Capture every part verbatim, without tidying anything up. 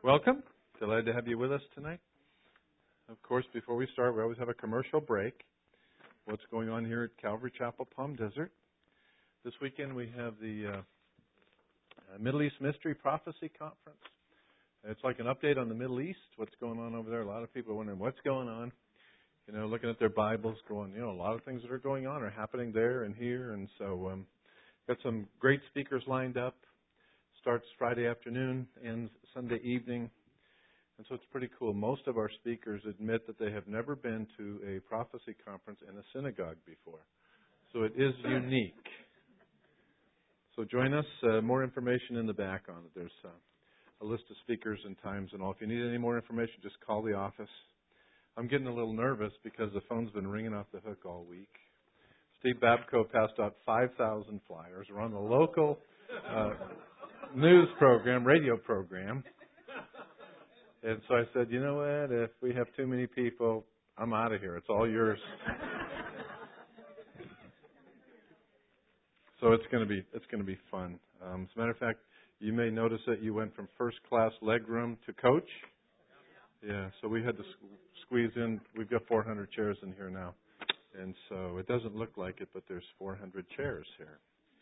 Welcome. Delighted to have you with us tonight. Of course, before we start, we always have a commercial break. What's going on here at Calvary Chapel, Palm Desert? This weekend we have the uh, Middle East Mystery Prophecy Conference. It's like an update on the Middle East, what's going on over there. A lot of people are wondering what's going on. You know, looking at their Bibles, going, you know, a lot of things that are going on are happening there and here. And so um, got some great speakers lined up. Starts Friday afternoon, ends Sunday evening. And so it's pretty cool. Most of our speakers admit that they have never been to a prophecy conference in a synagogue before. So it is unique. So join us. Uh, more information in the back on it. There's uh, a list of speakers and times and all. If you need any more information, just call the office. I'm getting a little nervous because the phone's been ringing off the hook all week. Steve Babko passed out five thousand flyers. We're on the local uh, news program, radio program. And so I said, you know what, if we have too many people, I'm out of here. It's all yours. So it's going to be it's going to be fun. Um, as a matter of fact, you may notice that you went from first class legroom to coach. Yeah, so we had to squeeze in. We've got four hundred chairs in here now. And so it doesn't look like it, but there's four hundred chairs here.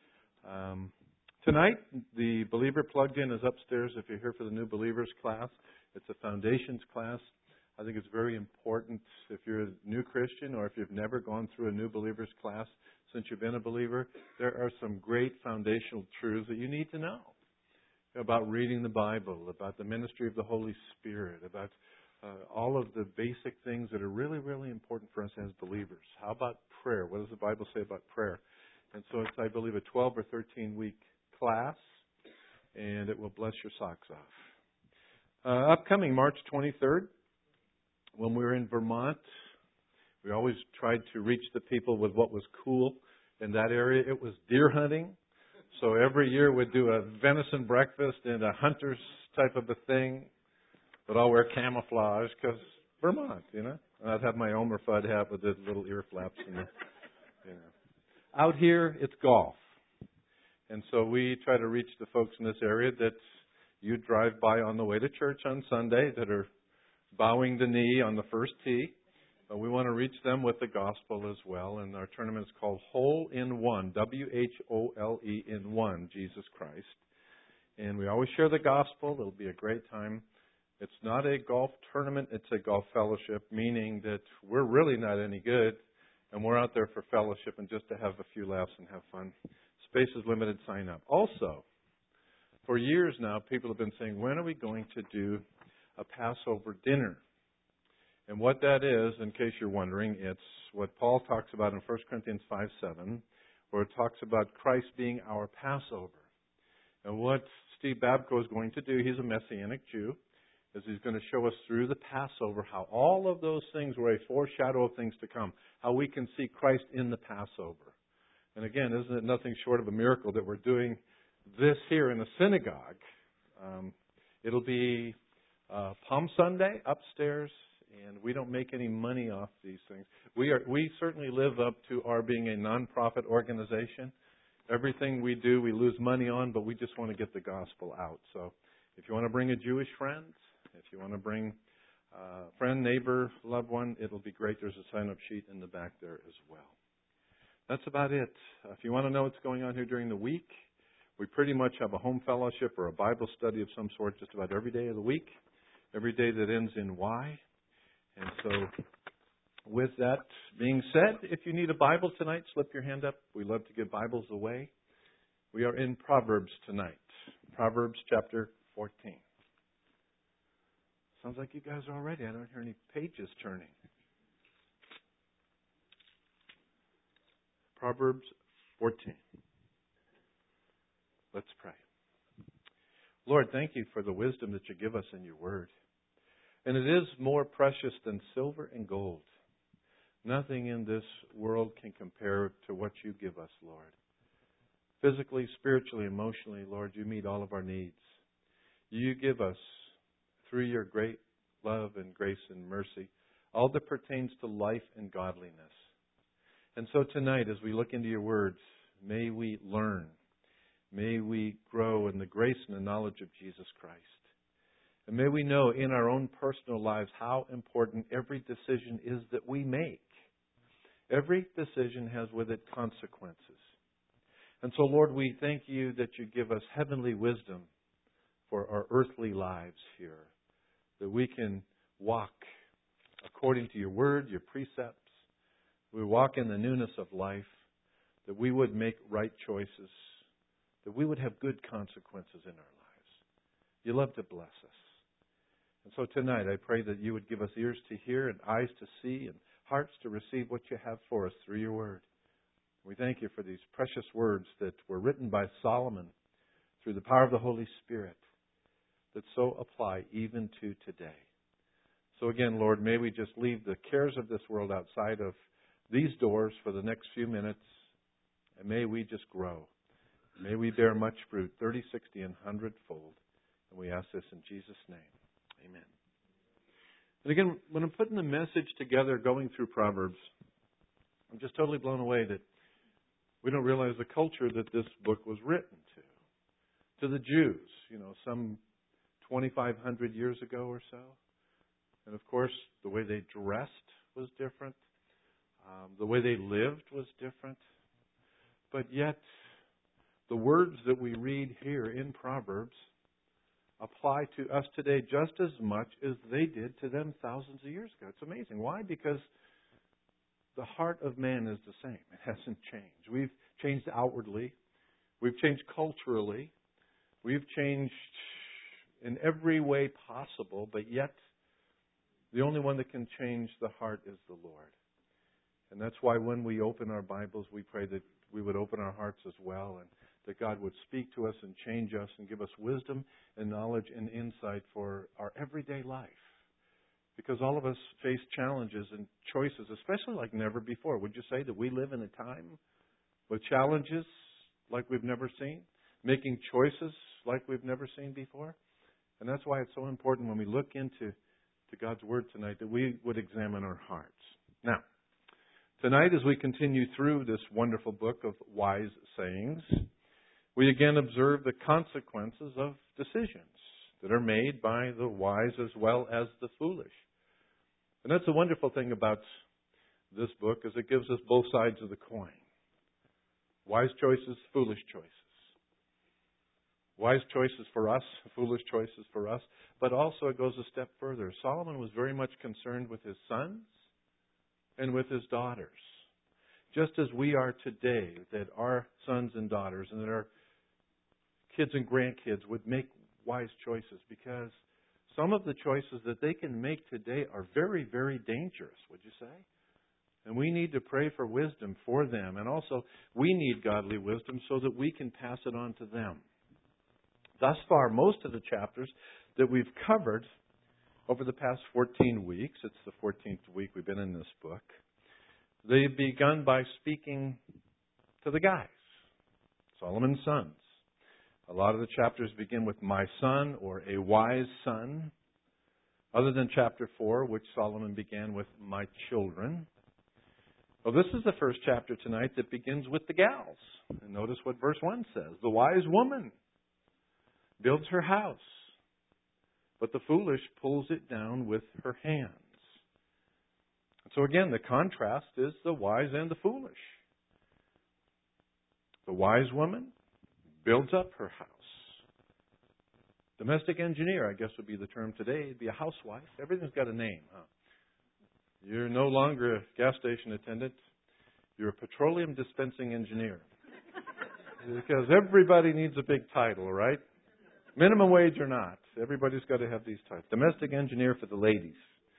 Um, tonight, the Believer Plugged In is upstairs if you're here for the New Believers class. It's a foundations class. I think it's very important if you're a new Christian or if you've never gone through a New Believers class since you've been a believer. There are some great foundational truths that you need to know about reading the Bible, about the ministry of the Holy Spirit, about uh, all of the basic things that are really, really important for us as believers. How about prayer? What does the Bible say about prayer? And so it's, I believe, a twelve or thirteen week class, and it will bless your socks off. Uh, upcoming March twenty-third, when we were in Vermont, we always tried to reach the people with what was cool in that area. It was deer hunting. So every year we'd do a venison breakfast and a hunter's type of a thing. But I'll wear camouflage because Vermont, you know. And I'd have my Elmer Fudd hat with the little ear flaps. And the, you know. Out here, it's golf. And so we try to reach the folks in this area that you drive by on the way to church on Sunday that are bowing the knee on the first tee. But we want to reach them with the gospel as well. And our tournament is called Hole in One, W H O L E in One, Jesus Christ. And we always share the gospel. It'll be a great time. It's not a golf tournament. It's a golf fellowship, meaning that we're really not any good. And we're out there for fellowship and just to have a few laughs and have fun. Space is limited. Sign up. Also, for years now, people have been saying, when are we going to do a Passover dinner? And what that is, in case you're wondering, it's what Paul talks about in First Corinthians five seven, where it talks about Christ being our Passover. And what Steve Babko is going to do, he's a Messianic Jew, is he's going to show us through the Passover how all of those things were a foreshadow of things to come, how we can see Christ in the Passover. And again, isn't it nothing short of a miracle that we're doing this here in a synagogue? Um, it'll be uh, Palm Sunday upstairs, and we don't make any money off these things. We are we certainly live up to our being a nonprofit organization. Everything we do, we lose money on, but we just want to get the gospel out. So if you want to bring a Jewish friend, if you want to bring a friend, neighbor, loved one, it'll be great. There's a sign-up sheet in the back there as well. That's about it. Uh, if you want to know what's going on here during the week, we pretty much have a home fellowship or a Bible study of some sort just about every day of the week, every day that ends in Y. And so with that being said, if you need a Bible tonight, slip your hand up. We love to give Bibles away. We are in Proverbs tonight. Proverbs chapter fourteen. Sounds like you guys are all ready. I don't hear any pages turning. Proverbs fourteen. Let's pray. Lord, thank you for the wisdom that you give us in your word. And it is more precious than silver and gold. Nothing in this world can compare to what you give us, Lord. Physically, spiritually, emotionally, Lord, you meet all of our needs. You give us, through your great love and grace and mercy, all that pertains to life and godliness. And so tonight, as we look into your words, may we learn. May we grow in the grace and the knowledge of Jesus Christ. And may we know in our own personal lives how important every decision is that we make. Every decision has with it consequences. And so, Lord, we thank you that you give us heavenly wisdom for our earthly lives here, that we can walk according to your word, your precepts. We walk in the newness of life, that we would make right choices, that we would have good consequences in our lives. You love to bless us. And so tonight I pray that you would give us ears to hear and eyes to see and hearts to receive what you have for us through your word. We thank you for these precious words that were written by Solomon through the power of the Holy Spirit that so apply even to today. So again, Lord, may we just leave the cares of this world outside of these doors for the next few minutes, and may we just grow. May we bear much fruit, thirty, sixty, and one hundred fold. And we ask this in Jesus' name. Amen. And again, when I'm putting the message together, going through Proverbs, I'm just totally blown away that we don't realize the culture that this book was written to. To the Jews, you know, some twenty-five hundred years ago or so. And of course, the way they dressed was different. Um, the way they lived was different. But yet, the words that we read here in Proverbs apply to us today just as much as they did to them thousands of years ago. It's amazing. Why? Because the heart of man is the same. It hasn't changed. We've changed outwardly. We've changed culturally. We've changed in every way possible, but yet the only one that can change the heart is the Lord. And that's why when we open our Bibles, we pray that we would open our hearts as well, and that God would speak to us and change us and give us wisdom and knowledge and insight for our everyday life. Because all of us face challenges and choices, especially like never before. Would you say that we live in a time with challenges like we've never seen? Making choices like we've never seen before? And that's why it's so important when we look into to God's Word tonight that we would examine our hearts. Now, tonight as we continue through this wonderful book of wise sayings, we again observe the consequences of decisions that are made by the wise as well as the foolish. And that's the wonderful thing about this book, is it gives us both sides of the coin. Wise choices, foolish choices. Wise choices for us, foolish choices for us. But also it goes a step further. Solomon was very much concerned with his sons and with his daughters. Just as we are today, that our sons and daughters and that our kids and grandkids would make wise choices, because some of the choices that they can make today are very, very dangerous, would you say? And we need to pray for wisdom for them. And also, we need godly wisdom so that we can pass it on to them. Thus far, most of the chapters that we've covered over the past fourteen weeks, it's the fourteenth week we've been in this book, they've begun by speaking to the guys, Solomon's sons. A lot of the chapters begin with my son or a wise son, other than chapter four, which Solomon began with my children. Well, this is the first chapter tonight that begins with the gals. And notice what verse one says. The wise woman builds her house, but the foolish pulls it down with her hands. So again, the contrast is the wise and the foolish. The wise woman builds up her house. Domestic engineer, I guess would be the term today. It'd be a housewife. Everything's got a name, huh? You're no longer a gas station attendant. You're a petroleum dispensing engineer. Because everybody needs a big title, right? Minimum wage or not. Everybody's got to have these titles. Domestic engineer for the ladies.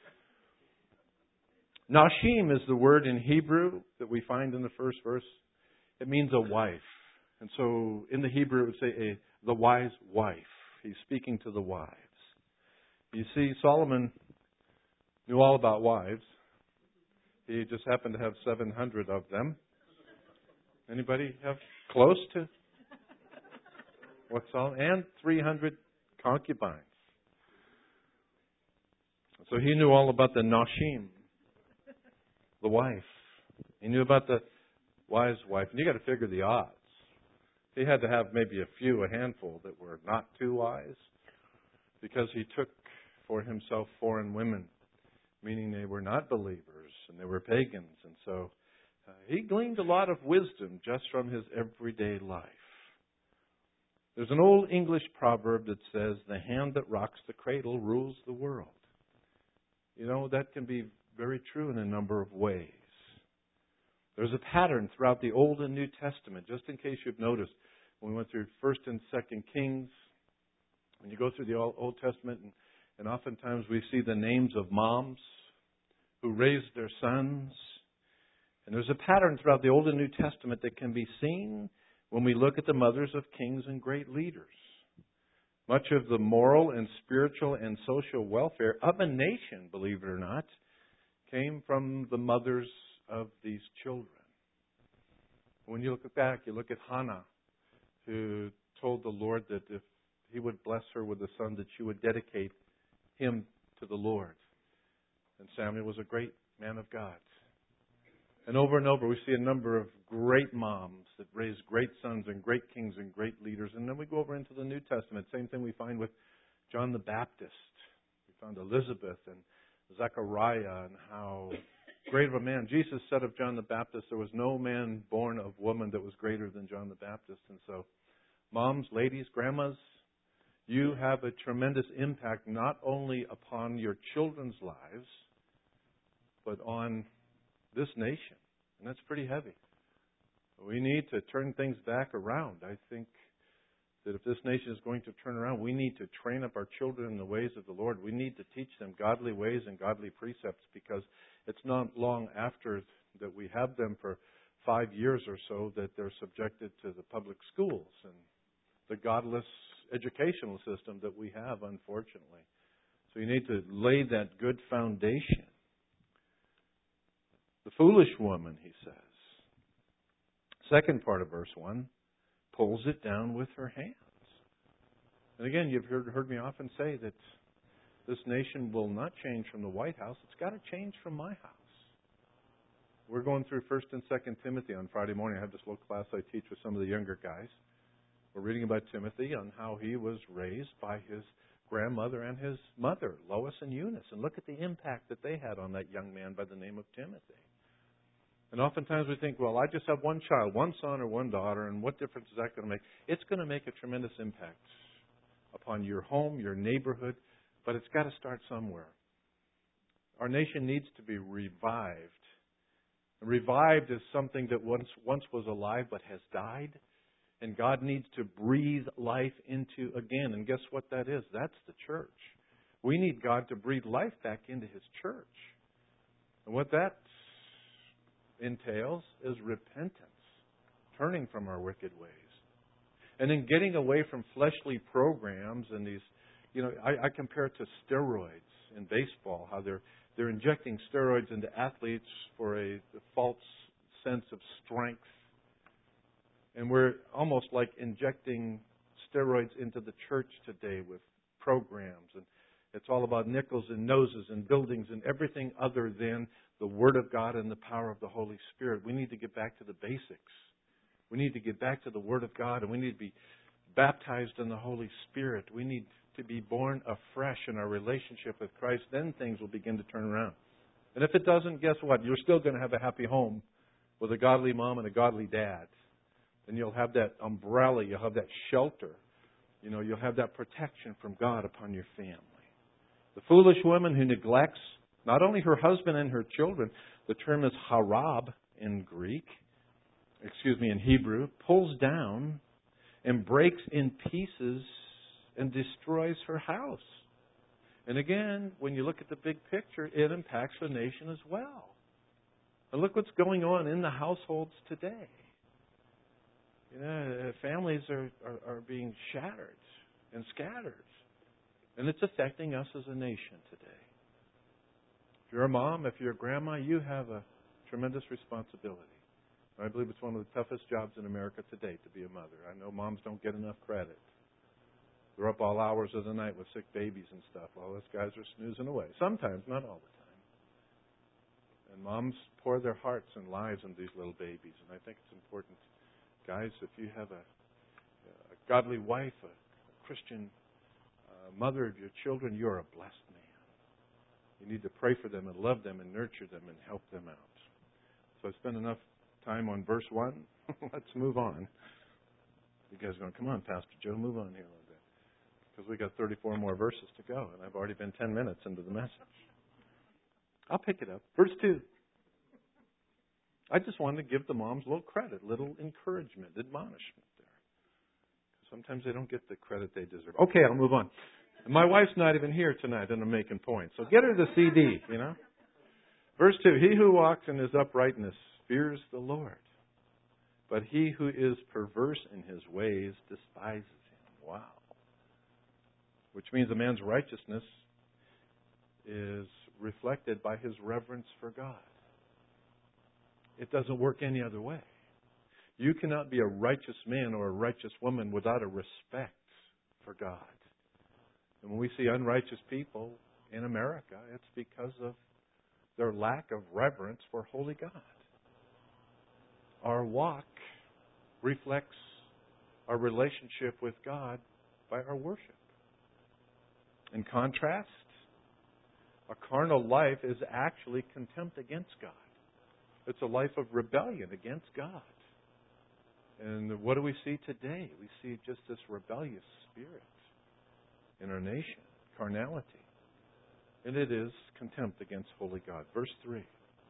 Nashim is the word in Hebrew that we find in the first verse. It means a wife. And so in the Hebrew it would say a, the wise wife. He's speaking to the wives. You see, Solomon knew all about wives. He just happened to have seven hundred of them. Anybody have close to what Solomon? And three hundred concubines. So he knew all about the Nashim, the wife. He knew about the wise wife. And you got to figure the odds. He had to have maybe a few, a handful that were not too wise. because he took for himself foreign women, meaning they were not believers and they were pagans. And so uh, he gleaned a lot of wisdom just from his everyday life. There's an old English proverb that says, the hand that rocks the cradle rules the world. You know, that can be very true in a number of ways. There's a pattern throughout the Old and New Testament. Just in case you've noticed, when we went through First and Second Kings, when you go through the Old Testament, and, and oftentimes we see the names of moms who raised their sons. And there's a pattern throughout the Old and New Testament that can be seen when we look at the mothers of kings and great leaders. Much of the moral and spiritual and social welfare of a nation, believe it or not, came from the mothers of these children. When you look back, you look at Hannah, who told the Lord that if He would bless her with a son, that she would dedicate him to the Lord. And Samuel was a great man of God. And over and over, we see a number of great moms that raised great sons and great kings and great leaders. And then we go over into the New Testament. Same thing we find with John the Baptist. We found Elizabeth and Zechariah and how great of a man. Jesus said of John the Baptist, there was no man born of woman that was greater than John the Baptist. And so, moms, ladies, grandmas, you have a tremendous impact not only upon your children's lives, but on this nation. And that's pretty heavy. We need to turn things back around. I think that if this nation is going to turn around, we need to train up our children in the ways of the Lord. We need to teach them godly ways and godly precepts, because it's not long after that we have them for five years or so that they're subjected to the public schools and the godless educational system that we have, unfortunately. So you need to lay that good foundation. The foolish woman, he says. Second part of verse one, pulls it down with her hands. And again, you've heard, heard me often say that this nation will not change from the White House. It's got to change from my house. We're going through First and Second Timothy on Friday morning. I have this little class I teach with some of the younger guys. We're reading about Timothy on how he was raised by his grandmother and his mother, Lois and Eunice. And look at the impact that they had on that young man by the name of Timothy. And oftentimes we think, well, I just have one child, one son or one daughter, and what difference is that going to make? It's going to make a tremendous impact upon your home, your neighborhood, but it's got to start somewhere. Our nation needs to be revived. Revived is something that once once was alive but has died, and God needs to breathe life into again. And guess what that is? That's the church. We need God to breathe life back into His church. And what that entails is repentance, turning from our wicked ways. And then getting away from fleshly programs and these, you know, I, I compare it to steroids in baseball, how they're they're injecting steroids into athletes for a, a false sense of strength. And we're almost like injecting steroids into the church today with programs. And it's all about nickels and noses and buildings and everything other than the Word of God and the power of the Holy Spirit. We need to get back to the basics. We need to get back to the Word of God, and we need to be baptized in the Holy Spirit. We need to be born afresh in our relationship with Christ. Then things will begin to turn around. And if it doesn't, guess what? You're still going to have a happy home with a godly mom and a godly dad. And you'll have that umbrella. You'll have that shelter. You know, you'll have that protection from God upon your family. The foolish woman who neglects not only her husband and her children, the term is harab in Greek, excuse me, in Hebrew, pulls down and breaks in pieces and destroys her house. And again, when you look at the big picture, it impacts the nation as well. And look what's going on in the households today. You know, families are, are, are being shattered and scattered. And it's affecting us as a nation today. If you're a mom, if you're a grandma, you have a tremendous responsibility. I believe it's one of the toughest jobs in America today to be a mother. I know moms don't get enough credit. They're up all hours of the night with sick babies and stuff while us guys are snoozing away. Sometimes, not all the time. And moms pour their hearts and lives into these little babies. And I think it's important, guys, if you have a, a godly wife, a, a Christian uh, mother of your children, you're a blessed man. You need to pray for them and love them and nurture them and help them out. So I spent enough time on verse one. Let's move on. You guys are going, come on, Pastor Joe, move on here a little bit. Because we got thirty-four more verses to go, and I've already been ten minutes into the message. I'll pick it up. Verse two. I just wanted to give the moms a little credit, little encouragement, admonishment there. Sometimes they don't get the credit they deserve. Okay, I'll move on. My wife's not even here tonight, and I'm making points. So get her the C D, you know. Verse two, he who walks in his uprightness fears the Lord, but he who is perverse in his ways despises him. Wow. Which means a man's righteousness is reflected by his reverence for God. It doesn't work any other way. You cannot be a righteous man or a righteous woman without a respect for God. And when we see unrighteous people in America, it's because of their lack of reverence for holy God. Our walk reflects our relationship with God by our worship. In contrast, a carnal life is actually contempt against God. It's a life of rebellion against God. And what do we see today? We see just this rebellious spirit in our nation, carnality. And it is contempt against holy God. Verse three.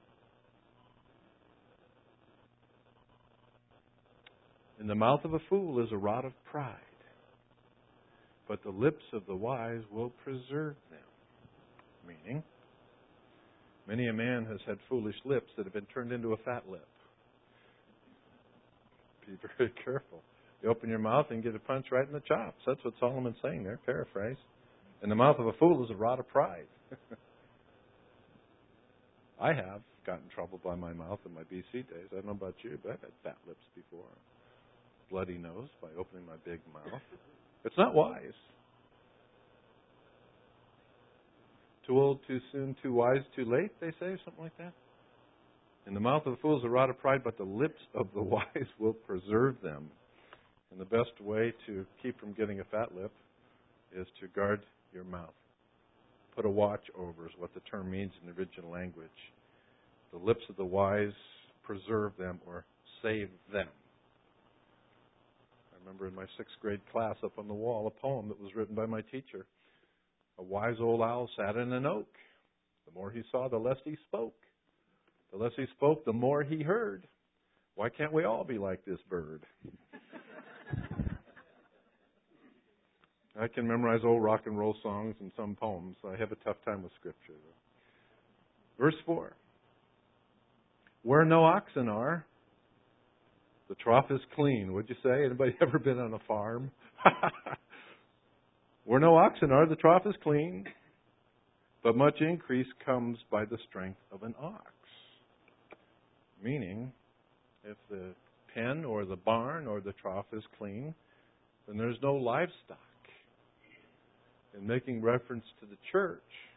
In the mouth of a fool is a rod of pride, but the lips of the wise will preserve them. Meaning, many a man has had foolish lips that have been turned into a fat lip. Be very careful. You open your mouth and get a punch right in the chops. That's what Solomon's saying there, paraphrase. In the mouth of a fool is a rod of pride. I have gotten troubled by my mouth in my B C days. I don't know about you, but I've had fat lips before. Bloody nose by opening my big mouth. It's not wise. Too old, too soon, too wise, too late, they say, something like that. In the mouth of the fool is a rod of pride, but the lips of the wise will preserve them. And the best way to keep from getting a fat lip is to guard your mouth. Put a watch over is what the term means in the original language. The lips of the wise preserve them or save them. I remember in my sixth grade class up on the wall a poem that was written by my teacher. A wise old owl sat in an oak. The more he saw, the less he spoke. The less he spoke, the more he heard. Why can't we all be like this bird? I can memorize old rock and roll songs and some poems. I have a tough time with Scripture. Verse four. Where no oxen are, the trough is clean. Would you say? Anybody ever been on a farm? Where no oxen are, the trough is clean, but much increase comes by the strength of an ox. Meaning, if the pen or the barn or the trough is clean, then there's no livestock. In making reference to the church,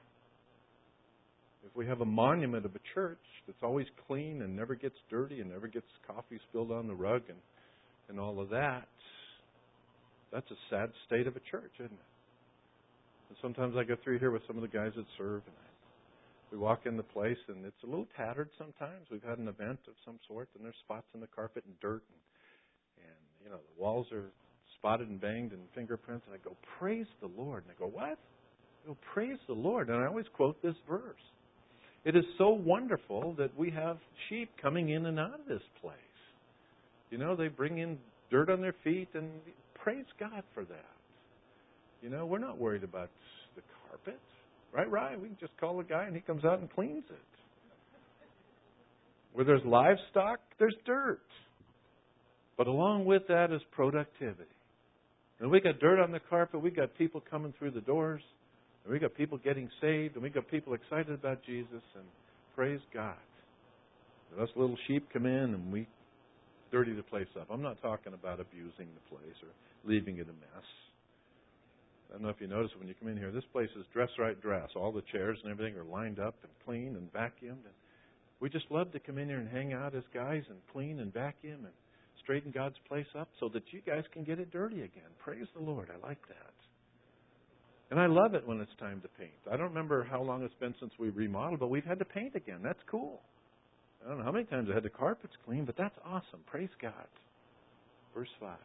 if we have a monument of a church that's always clean and never gets dirty and never gets coffee spilled on the rug and, and all of that, that's a sad state of a church, isn't it? And sometimes I go through here with some of the guys that serve, and I, we walk in the place, and it's a little tattered sometimes. We've had an event of some sort, and there's spots in the carpet and dirt, and, and you know, the walls are spotted and banged and fingerprints, and I go, praise the Lord. And I go, what? I go, praise the Lord. And I always quote this verse. It is so wonderful that we have sheep coming in and out of this place. You know, they bring in dirt on their feet, and praise God for that. You know, we're not worried about the carpet. Right, right. We can just call a guy, and he comes out and cleans it. Where there's livestock, there's dirt. But along with that is productivity. And we got dirt on the carpet. We got people coming through the doors. And we got people getting saved. And we got people excited about Jesus. And praise God. And us little sheep come in and we dirty the place up. I'm not talking about abusing the place or leaving it a mess. I don't know if you notice when you come in here, this place is dress right dress. All the chairs and everything are lined up and clean and vacuumed. And we just love to come in here and hang out as guys and clean and vacuum and straighten God's place up so that you guys can get it dirty again. Praise the Lord. I like that. And I love it when it's time to paint. I don't remember how long it's been since we remodeled, but we've had to paint again. That's cool. I don't know how many times I had the carpets cleaned, but that's awesome. Praise God. Verse five.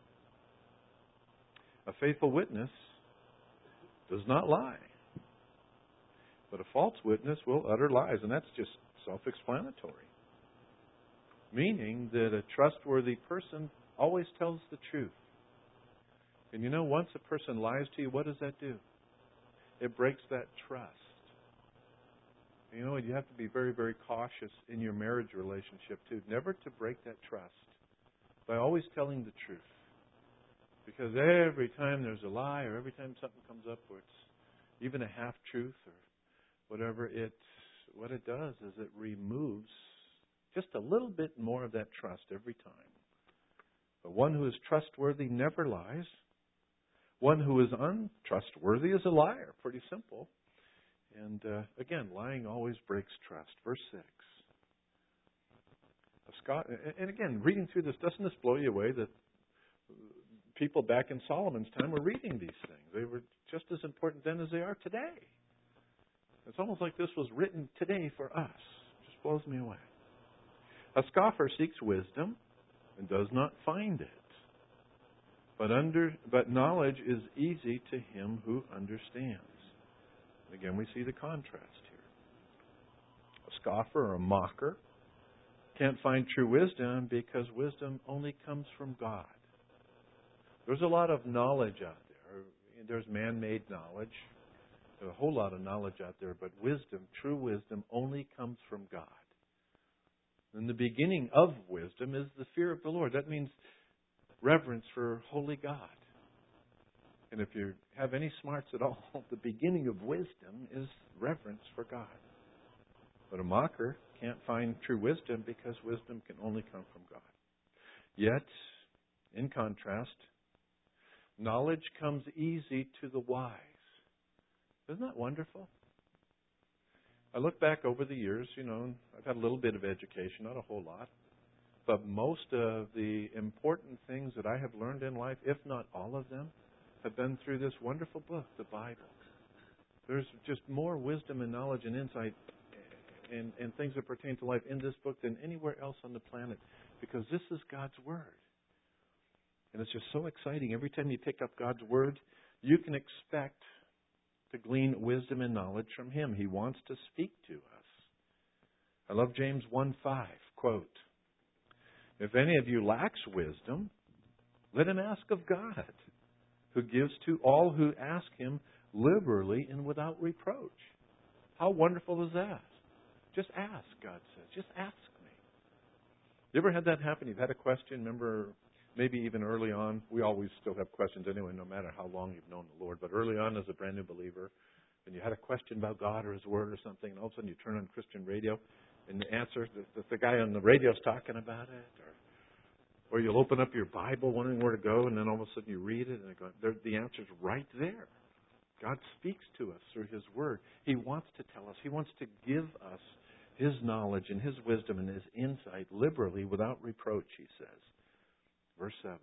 A faithful witness does not lie, but a false witness will utter lies. And that's just self-explanatory. Meaning that a trustworthy person always tells the truth. And you know, once a person lies to you, what does that do? It breaks that trust. You know, you have to be very, very cautious in your marriage relationship, too. Never to break that trust by always telling the truth. Because every time there's a lie or every time something comes up where it's even a half-truth or whatever, it, what it does is it removes just a little bit more of that trust every time. But one who is trustworthy never lies. One who is untrustworthy is a liar. Pretty simple. And uh, again, lying always breaks trust. Verse six. Scott, and again, reading through this, doesn't this blow you away that people back in Solomon's time were reading these things? They were just as important then as they are today. It's almost like this was written today for us. It just blows me away. A scoffer seeks wisdom and does not find it. But under but knowledge is easy to him who understands. And again, we see the contrast here. A scoffer or a mocker can't find true wisdom because wisdom only comes from God. There's a lot of knowledge out there. There's man-made knowledge. There's a whole lot of knowledge out there, but wisdom, true wisdom, only comes from God. And the beginning of wisdom is the fear of the Lord. That means reverence for holy God. And if you have any smarts at all, the beginning of wisdom is reverence for God. But a mocker can't find true wisdom because wisdom can only come from God. Yet, in contrast, knowledge comes easy to the wise. Isn't that wonderful? I look back over the years, you know, I've had a little bit of education, not a whole lot. But most of the important things that I have learned in life, if not all of them, have been through this wonderful book, the Bible. There's just more wisdom and knowledge and insight and, and things that pertain to life in this book than anywhere else on the planet, because this is God's Word. And it's just so exciting. Every time you pick up God's Word, you can expect to glean wisdom and knowledge from Him. He wants to speak to us. I love James one five, quote, "If any of you lacks wisdom, let him ask of God, who gives to all who ask Him liberally and without reproach." How wonderful is that? Just ask, God says. Just ask me. You ever had that happen? You've had a question, remember, maybe even early on. We always still have questions anyway, no matter how long you've known the Lord. But early on as a brand new believer, and you had a question about God or His Word or something, and all of a sudden you turn on Christian radio, and the answer, the, the guy on the radio's talking about it, or Or you'll open up your Bible wondering where to go, and then all of a sudden you read it, and it goes, the answer's right there. God speaks to us through His Word. He wants to tell us. He wants to give us His knowledge and His wisdom and His insight liberally without reproach, He says. Verse seven.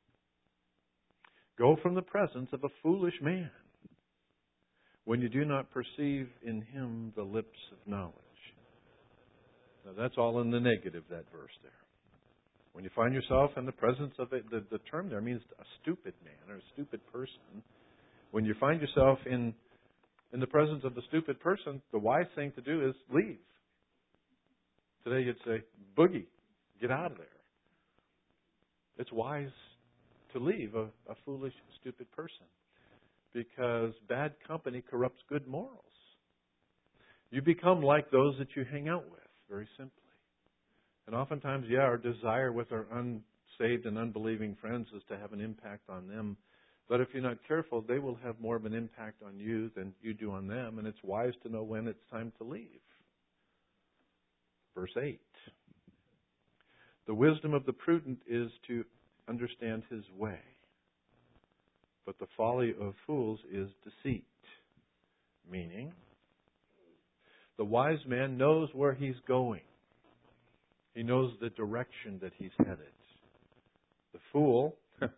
Go from the presence of a foolish man when you do not perceive in him the lips of knowledge. Now that's all in the negative, that verse there. When you find yourself in the presence of a, the, the term there means a stupid man or a stupid person. When you find yourself in in the presence of the stupid person, the wise thing to do is leave. Today you'd say, boogie, get out of there. It's wise to leave a, a foolish, stupid person because bad company corrupts good morals. You become like those that you hang out with, very simply. And oftentimes, yeah, our desire with our unsaved and unbelieving friends is to have an impact on them. But if you're not careful, they will have more of an impact on you than you do on them. And it's wise to know when it's time to leave. Verse eight. The wisdom of the prudent is to understand his way, but the folly of fools is deceit. Meaning, the wise man knows where he's going. He knows the direction that he's headed. The fool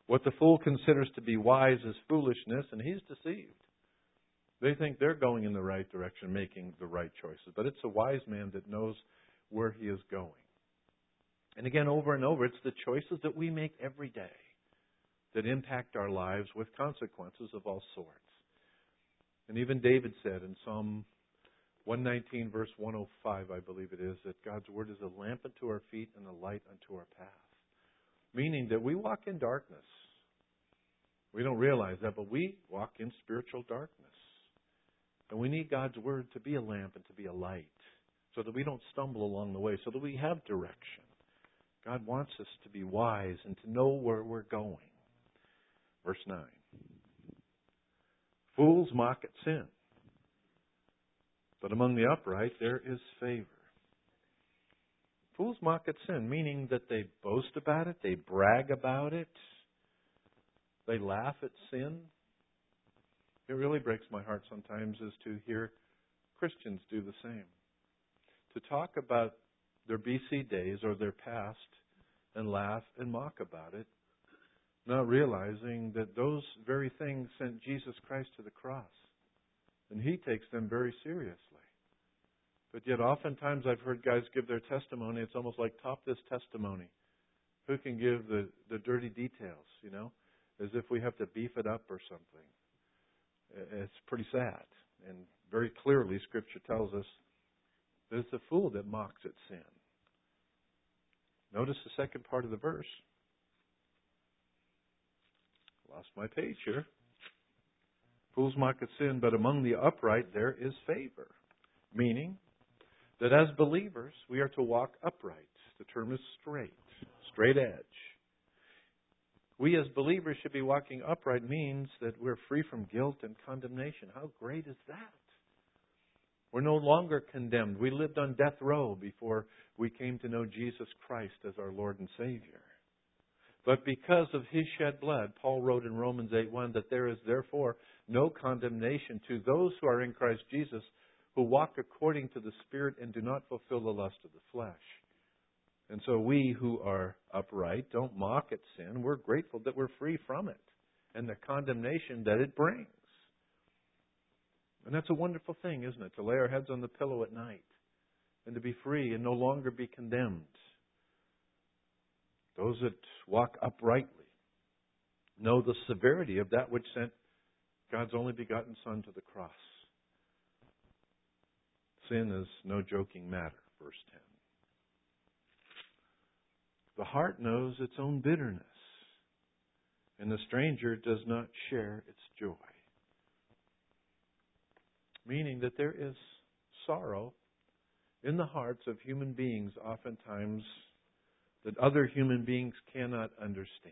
What the fool considers to be wise is foolishness, and he's deceived. They think they're going in the right direction, making the right choices. But it's a wise man that knows where he is going. And again, over and over, it's the choices that we make every day that impact our lives with consequences of all sorts. And even David said in Psalm one nineteen, verse one oh five, I believe it is, that God's Word is a lamp unto our feet and a light unto our path. Meaning that we walk in darkness. We don't realize that, but we walk in spiritual darkness. And we need God's Word to be a lamp and to be a light so that we don't stumble along the way, so that we have direction. God wants us to be wise and to know where we're going. Verse nine. Fools mock at sin, but among the upright there is favor. Fools mock at sin, meaning that they boast about it, they brag about it, they laugh at sin. It really breaks my heart sometimes is to hear Christians do the same. To talk about their B C days or their past and laugh and mock about it, not realizing that those very things sent Jesus Christ to the cross. And He takes them very seriously. But yet oftentimes I've heard guys give their testimony, it's almost like top this testimony. Who can give the, the dirty details, you know? As if we have to beef it up or something. It's pretty sad. And very clearly Scripture tells us that it's a fool that mocks at sin. Notice the second part of the verse. Lost my page here. Fools mock at sin, but among the upright there is favor. Meaning that as believers, we are to walk upright. The term is straight, straight edge. We as believers should be walking upright means that we're free from guilt and condemnation. How great is that? We're no longer condemned. We lived on death row before we came to know Jesus Christ as our Lord and Savior. But because of His shed blood, Paul wrote in Romans eight one that there is therefore no condemnation to those who are in Christ Jesus, who walk according to the Spirit and do not fulfill the lust of the flesh. And so we who are upright don't mock at sin. We're grateful that we're free from it and the condemnation that it brings. And that's a wonderful thing, isn't it? To lay our heads on the pillow at night and to be free and no longer be condemned. Those that walk uprightly know the severity of that which sent God's only begotten Son to the cross. Sin is no joking matter, verse ten. The heart knows its own bitterness, and the stranger does not share its joy. Meaning that there is sorrow in the hearts of human beings oftentimes that other human beings cannot understand.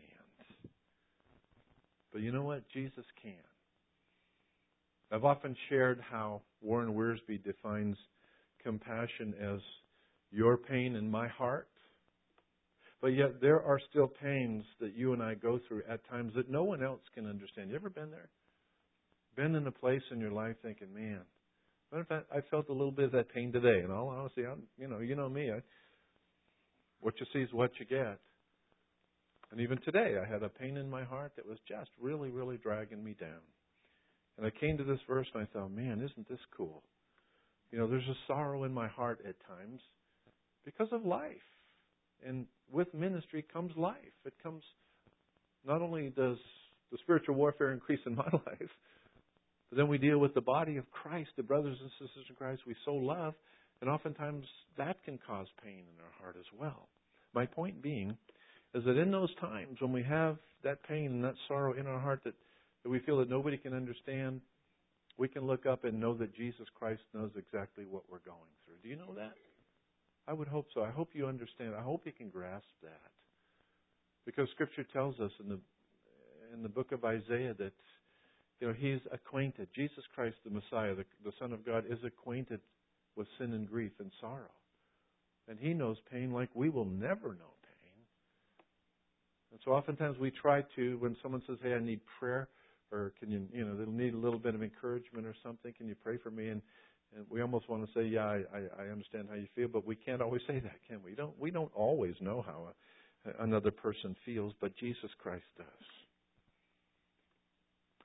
But you know what? Jesus can. I've often shared how Warren Wiersbe defines compassion as your pain in my heart. But yet there are still pains that you and I go through at times that no one else can understand. You ever been there? Been in a place in your life thinking, man, what if I, I felt a little bit of that pain today? In all honesty, I'm, you know, you know me. I, what you see is what you get. And even today, I had a pain in my heart that was just really, really dragging me down. And I came to this verse and I thought, man, isn't this cool? You know, there's a sorrow in my heart at times because of life. And with ministry comes life. It comes, not only does the spiritual warfare increase in my life, but then we deal with the body of Christ, the brothers and sisters in Christ we so love, and oftentimes that can cause pain in our heart as well. My point being is that in those times when we have that pain and that sorrow in our heart that, that we feel that nobody can understand, we can look up and know that Jesus Christ knows exactly what we're going through. Do you know that? I would hope so. I hope you understand. I hope you can grasp that. Because Scripture tells us in the in the book of Isaiah that, you know, He's acquainted. Jesus Christ, the Messiah, the, the Son of God, is acquainted with sin and grief and sorrow. And He knows pain like we will never know pain. And so oftentimes we try to, when someone says, hey, I need prayer, or can you, you know, they'll need a little bit of encouragement or something, can you pray for me? And And we almost want to say, yeah, I, I understand how you feel, but we can't always say that, can we? We don't, we don't always know how a, another person feels, but Jesus Christ does.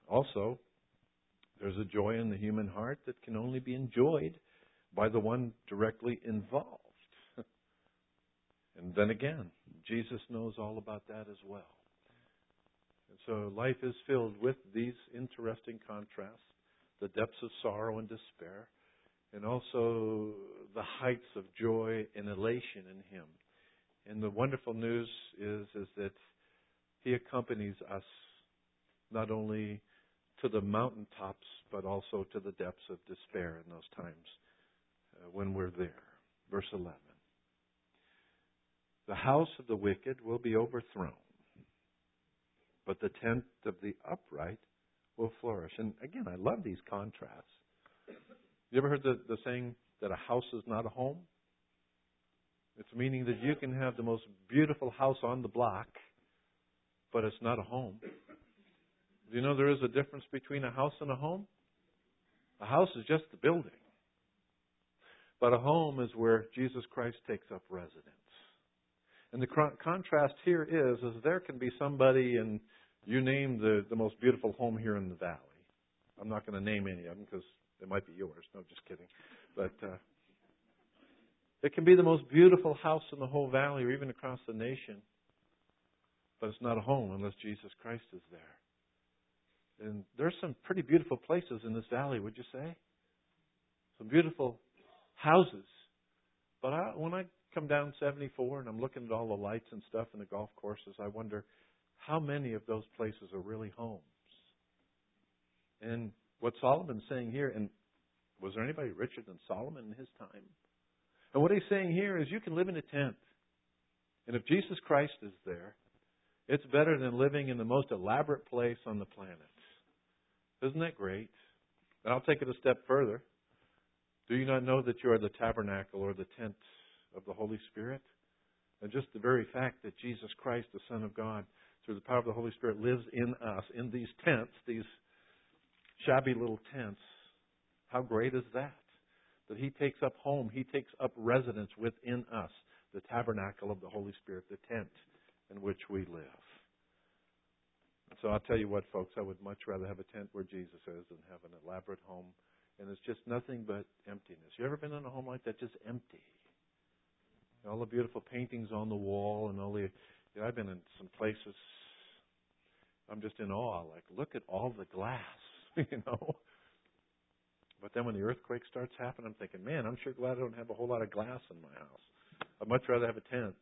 Also, there's a joy in the human heart that can only be enjoyed by the one directly involved. And then again, Jesus knows all about that as well. And so life is filled with these interesting contrasts, the depths of sorrow and despair, and also the heights of joy and elation in Him. And the wonderful news is, is that He accompanies us not only to the mountaintops, but also to the depths of despair in those times uh, when we're there. Verse eleven. The house of the wicked will be overthrown, but the tent of the upright will flourish. And again, I love these contrasts. You ever heard the, the saying that a house is not a home? It's meaning that you can have the most beautiful house on the block, but it's not a home. Do you know there is a difference between a house and a home? A house is just the building. But a home is where Jesus Christ takes up residence. And the contrast here is, is there can be somebody, and you name the, the most beautiful home here in the valley. I'm not going to name any of them because they might be yours. No, just kidding. But uh, it can be the most beautiful house in the whole valley or even across the nation. But it's not a home unless Jesus Christ is there. And there's some pretty beautiful places in this valley, would you say? Some beautiful houses. But I, when I come down seventy-four and I'm looking at all the lights and stuff in the golf courses, I wonder how many of those places are really homes. And what Solomon's saying here, and was there anybody richer than Solomon in his time? And what he's saying here is you can live in a tent. And if Jesus Christ is there, it's better than living in the most elaborate place on the planet. Isn't that great? And I'll take it a step further. Do you not know that you are the tabernacle or the tent of the Holy Spirit? And just the very fact that Jesus Christ, the Son of God, through the power of the Holy Spirit, lives in us, in these tents, these shabby little tents, how great is that? That He takes up home, He takes up residence within us, the tabernacle of the Holy Spirit, the tent in which we live. And so I'll tell you what, folks, I would much rather have a tent where Jesus is than have an elaborate home. And it's just nothing but emptiness. You ever been in a home like that, just empty? All the beautiful paintings on the wall and all the... You know, I've been in some places, I'm just in awe. Like, look at all the glass, you know. But then when the earthquake starts happening, I'm thinking, man, I'm sure glad I don't have a whole lot of glass in my house. I'd much rather have a tent.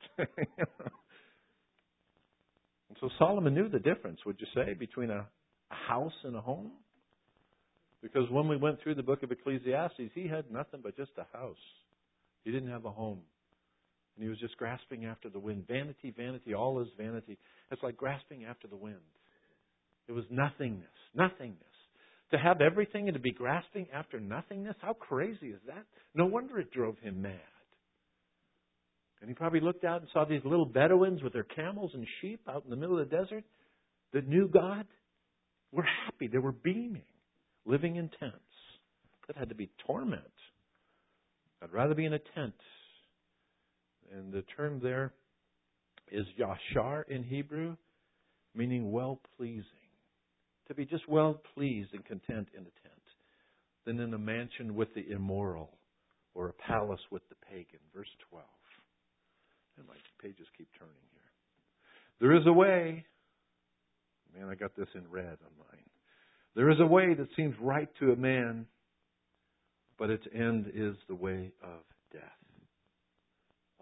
And so Solomon knew the difference, would you say, between a, a house and a home? Because when we went through the book of Ecclesiastes, he had nothing but just a house. He didn't have a home. And he was just grasping after the wind. Vanity, vanity, all is vanity. It's like grasping after the wind. It was nothingness, nothingness. To have everything and to be grasping after nothingness, how crazy is that? No wonder it drove him mad. And he probably looked out and saw these little Bedouins with their camels and sheep out in the middle of the desert that knew God, were happy. They were beaming, living in tents. That had to be torment. I'd rather be in a tent. And the term there is yashar in Hebrew, meaning well-pleasing. To be just well-pleased and content in a tent than in a mansion with the immoral or a palace with the pagan. Verse twelve. And my pages keep turning here. There is a way. Man, I got this in red on mine. There is a way that seems right to a man, but its end is the way of death. Wow.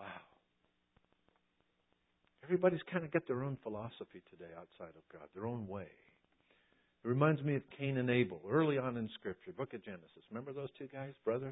Everybody's kind of got their own philosophy today outside of God, their own way. It reminds me of Cain and Abel, early on in Scripture, book of Genesis. Remember those two guys, brothers?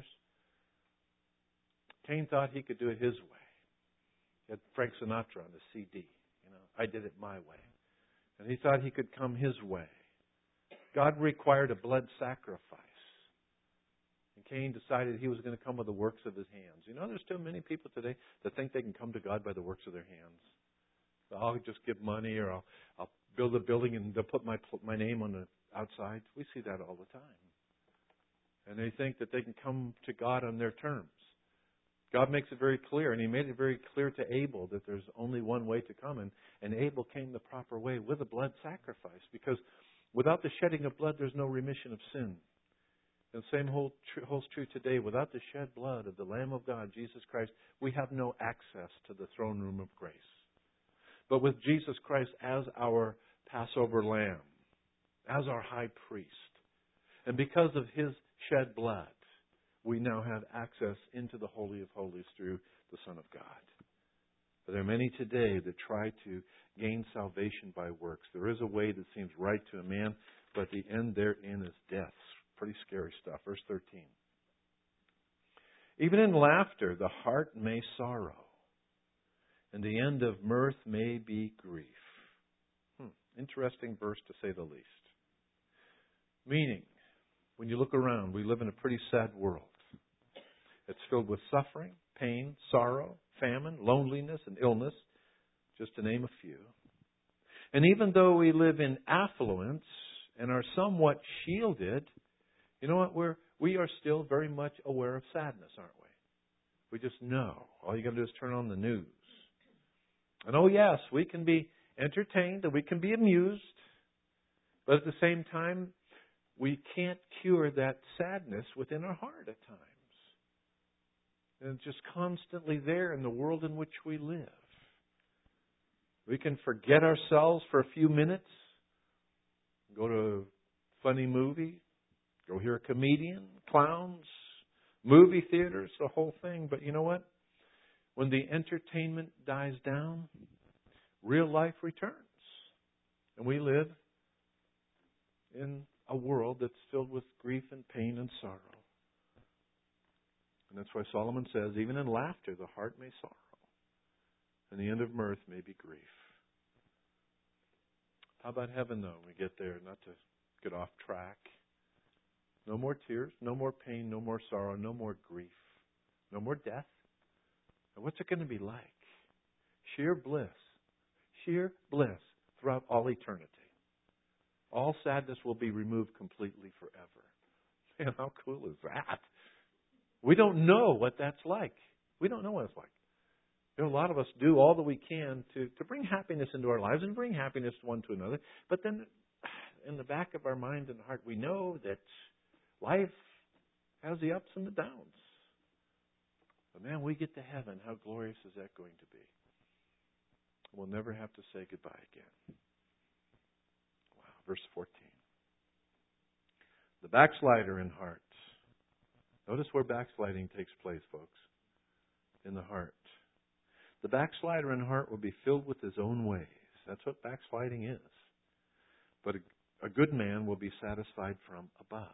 Cain thought he could do it his way. He had Frank Sinatra on the C D. You know, I did it my way. And he thought he could come his way. God required a blood sacrifice. And Cain decided he was going to come with the works of his hands. You know, there's still many people today that think they can come to God by the works of their hands. So I'll just give money, or I'll, I'll build a building and they'll put my my name on the outside. We see that all the time. And they think that they can come to God on their terms. God makes it very clear, and He made it very clear to Abel that there's only one way to come. And, and Abel came the proper way with a blood sacrifice. Because Without the shedding of blood, there's no remission of sin. And the same hold, holds true today. Without the shed blood of the Lamb of God, Jesus Christ, we have no access to the throne room of grace. But with Jesus Christ as our Passover lamb, as our high priest, and because of His shed blood, we now have access into the Holy of Holies through the Son of God. But there are many today that try to gain salvation by works. There is a way that seems right to a man, but the end therein is death. Pretty scary stuff. Verse thirteen. Even in laughter, the heart may sorrow, and the end of mirth may be grief. Hmm. Interesting verse to say the least. Meaning, when you look around, we live in a pretty sad world. It's filled with suffering, pain, sorrow, famine, loneliness, and illness, just to name a few. And even though we live in affluence and are somewhat shielded, you know what? We're, we are still very much aware of sadness, aren't we? We just know. All you got to do is turn on the news. And oh yes, we can be entertained and we can be amused, but at the same time, we can't cure that sadness within our heart at times. And it's just constantly there in the world in which we live. We can forget ourselves for a few minutes, go to a funny movie, go hear a comedian, clowns, movie theaters, the whole thing. But you know what? When the entertainment dies down, real life returns. And we live in a world that's filled with grief and pain and sorrow. And that's why Solomon says, even in laughter, the heart may sorrow, and the end of mirth may be grief. How about heaven, though? We get there, not to get off track. No more tears, no more pain, no more sorrow, no more grief, no more death. And what's it going to be like? Sheer bliss. Sheer bliss throughout all eternity. All sadness will be removed completely forever. Man, how cool is that? We don't know what that's like. We don't know what it's like. You know, a lot of us do all that we can to, to bring happiness into our lives and bring happiness one to another. But then in the back of our mind and heart, we know that life has the ups and the downs. But man, we get to heaven. How glorious is that going to be? We'll never have to say goodbye again. Wow. Verse fourteen. The backslider in heart. Notice where backsliding takes place, folks. In the heart. The backslider in heart will be filled with his own ways. That's what backsliding is. But a, a good man will be satisfied from above.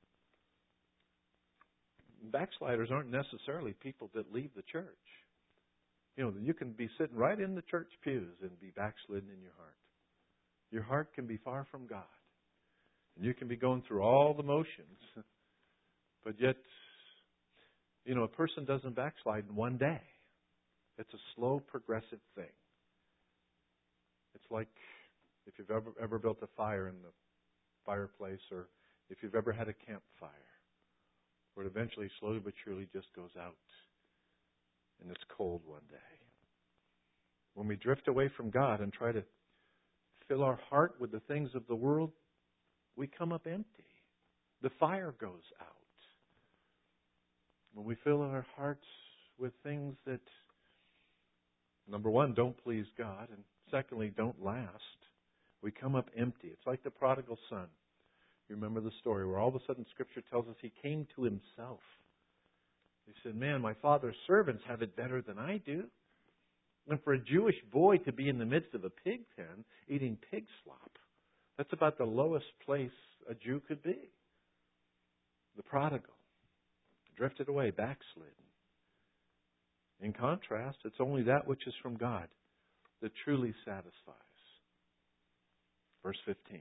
Backsliders aren't necessarily people that leave the church. You know, you can be sitting right in the church pews and be backslidden in your heart. Your heart can be far from God. And you can be going through all the motions. But yet, you know, a person doesn't backslide in one day. It's a slow, progressive thing. It's like if you've ever, ever built a fire in the fireplace, or if you've ever had a campfire, where it eventually, slowly but surely, just goes out. And it's cold one day. When we drift away from God and try to fill our heart with the things of the world, we come up empty. The fire goes out. When we fill our hearts with things that, number one, don't please God, and secondly, don't last, we come up empty. It's like the prodigal son. You remember the story where all of a sudden Scripture tells us he came to himself. He said, man, my father's servants have it better than I do. And for a Jewish boy to be in the midst of a pig pen eating pig slop, that's about the lowest place a Jew could be. The prodigal drifted away, backslid. In contrast, it's only that which is from God that truly satisfies. Verse fifteen.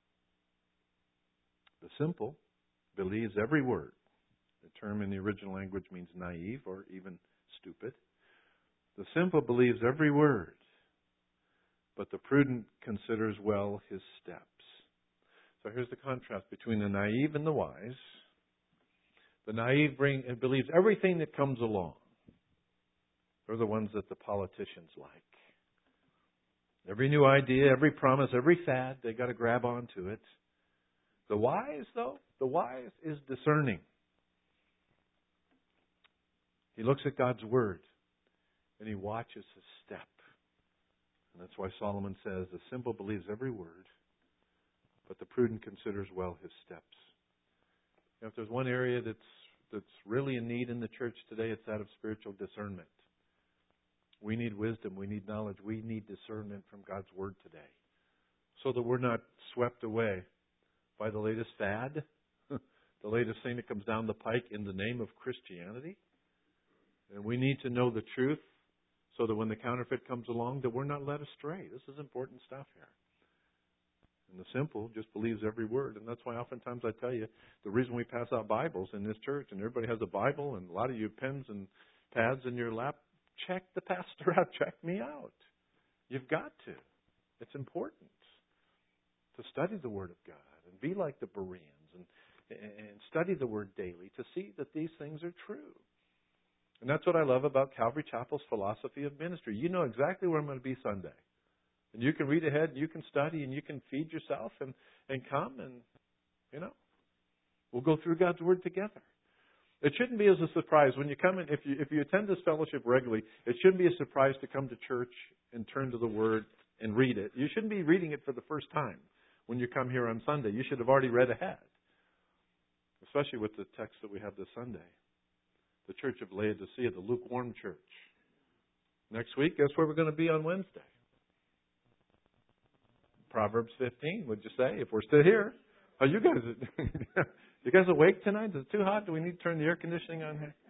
The simple believes every word. The term in the original language means naive or even stupid. The simple believes every word, but the prudent considers well his steps. So here's the contrast between the naive and the wise. The naive bring, believes everything that comes along. They're the ones that the politicians like. Every new idea, every promise, every fad, they got to grab onto it. The wise, though, the wise is discerning. He looks at God's Word and he watches his step. And that's why Solomon says, the simple believes every word, but the prudent considers well his steps. If there's one area that's that's really in need in the church today, it's that of spiritual discernment. We need wisdom. We need knowledge. We need discernment from God's Word today, so that we're not swept away by the latest fad, the latest thing that comes down the pike in the name of Christianity. And we need to know the truth so that when the counterfeit comes along, that we're not led astray. This is important stuff here. And the simple just believes every word. And that's why oftentimes I tell you, the reason we pass out Bibles in this church, and everybody has a Bible, and a lot of you have pens and pads in your lap, check the pastor out. Check me out. You've got to. It's important to study the Word of God and be like the Bereans and, and study the Word daily to see that these things are true. And that's what I love about Calvary Chapel's philosophy of ministry. You know exactly where I'm going to be Sunday. And you can read ahead, and you can study, and you can feed yourself and, and come and, you know, we'll go through God's Word together. It shouldn't be as a surprise. When you come in, if you, if you attend this fellowship regularly, it shouldn't be a surprise to come to church and turn to the Word and read it. You shouldn't be reading it for the first time when you come here on Sunday. You should have already read ahead, especially with the text that we have this Sunday. The church of Laodicea, the lukewarm church. Next week, guess where we're going to be on Wednesday? Proverbs fifteen, would you say, if we're still here? Oh, you guys, you guys awake tonight? Is it too hot? Do we need to turn the air conditioning on here?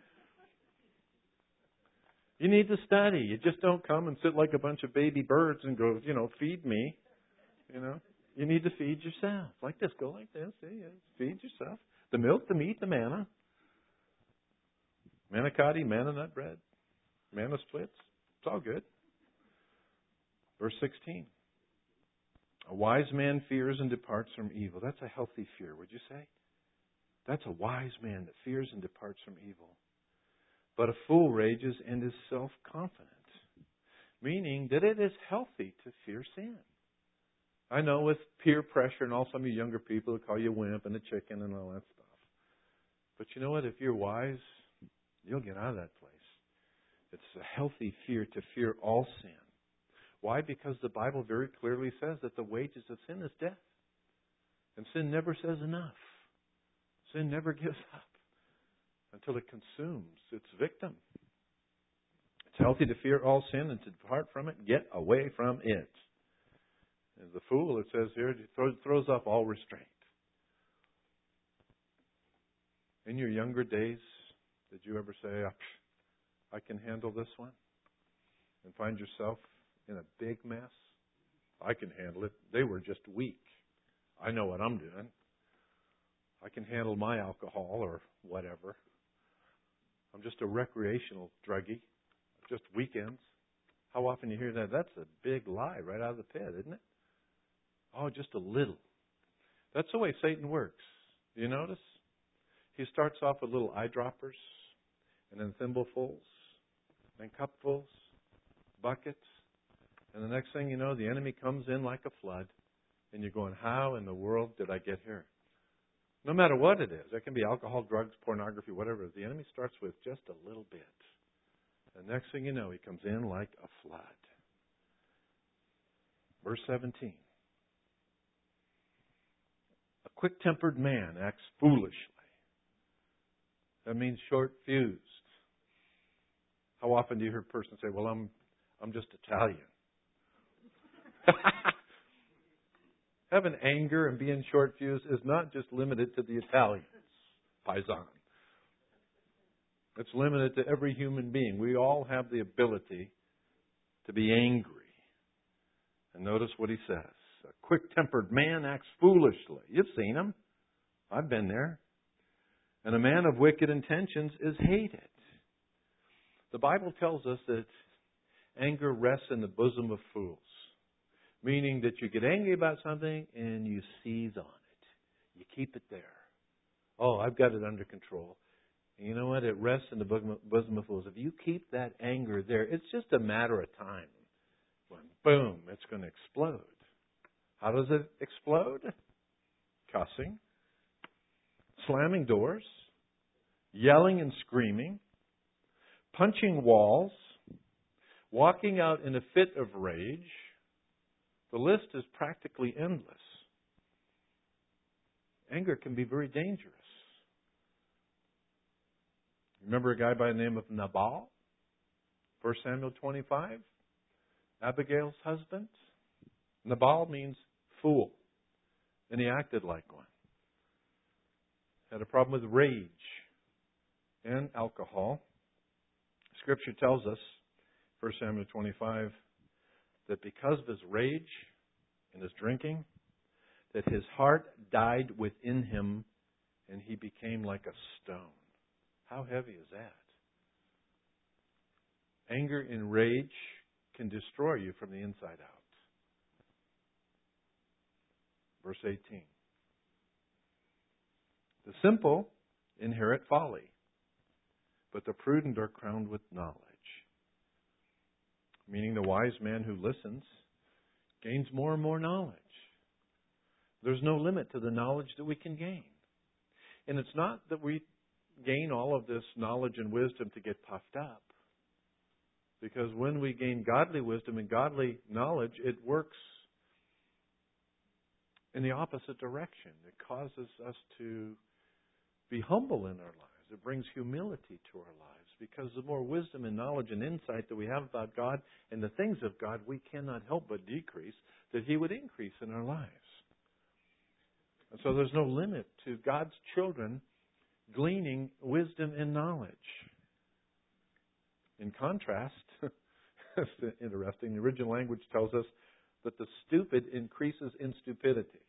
You need to study. You just don't come and sit like a bunch of baby birds and go, you know, feed me. You know, you need to feed yourself. Like this, go like this. See, feed yourself. The milk, the meat, the manna. Manicotti, manna nut bread, manna splits. It's all good. Verse sixteen. A wise man fears and departs from evil. That's a healthy fear, would you say? That's a wise man that fears and departs from evil. But a fool rages and is self-confident, meaning that it is healthy to fear sin. I know with peer pressure and all some of you younger people who call you a wimp and a chicken and all that stuff. But you know what? If you're wise, you'll get out of that place. It's a healthy fear to fear all sin. Why? Because the Bible very clearly says that the wages of sin is death. And sin never says enough. Sin never gives up until it consumes its victim. It's healthy to fear all sin and to depart from it. Get away from it. As the fool, it says here, throws, throws off all restraint. In your younger days, did you ever say, oh, I can handle this one? And find yourself in a big mess? I can handle it. They were just weak. I know what I'm doing. I can handle my alcohol or whatever. I'm just a recreational druggie. Just weekends. How often you hear that? That's a big lie right out of the pit, isn't it? Oh, just a little. That's the way Satan works. Do you notice? He starts off with little eyedroppers, and then thimblefuls, then cupfuls, buckets. And the next thing you know, the enemy comes in like a flood. And you're going, how in the world did I get here? No matter what it is. It can be alcohol, drugs, pornography, whatever. The enemy starts with just a little bit. The next thing you know, he comes in like a flood. Verse seventeen. A quick-tempered man acts foolishly. That means short-fused. How often do you hear a person say, well, I'm I'm just Italian? Having anger and being short-fused is not just limited to the Italians, paisan. It's limited to every human being. We all have the ability to be angry. And notice what he says. A quick-tempered man acts foolishly. You've seen him. I've been there. And a man of wicked intentions is hated. The Bible tells us that anger rests in the bosom of fools. Meaning that you get angry about something and you seize on it. You keep it there. Oh, I've got it under control. And you know what? It rests in the bosom of fools. If you keep that anger there, it's just a matter of time when boom, it's going to explode. How does it explode? Cussing, slamming doors, yelling and screaming, punching walls, walking out in a fit of rage. The list is practically endless. Anger can be very dangerous. Remember a guy by the name of Nabal? First Samuel twenty-five? Abigail's husband? Nabal means fool. And he acted like one. Had a problem with rage and alcohol. Scripture tells us, First Samuel twenty-five, that because of his rage and his drinking, that his heart died within him and he became like a stone. How heavy is that? Anger and rage can destroy you from the inside out. Verse eighteen. The simple inherit folly, but the prudent are crowned with knowledge. Meaning the wise man who listens gains more and more knowledge. There's no limit to the knowledge that we can gain. And it's not that we gain all of this knowledge and wisdom to get puffed up. Because when we gain godly wisdom and godly knowledge, it works in the opposite direction. It causes us to be humble in our lives. It brings humility to our lives. Because the more wisdom and knowledge and insight that we have about God and the things of God, we cannot help but decrease, that He would increase in our lives. And so there's no limit to God's children gleaning wisdom and knowledge. In contrast, it's interesting, the original language tells us that the stupid increases in stupidity.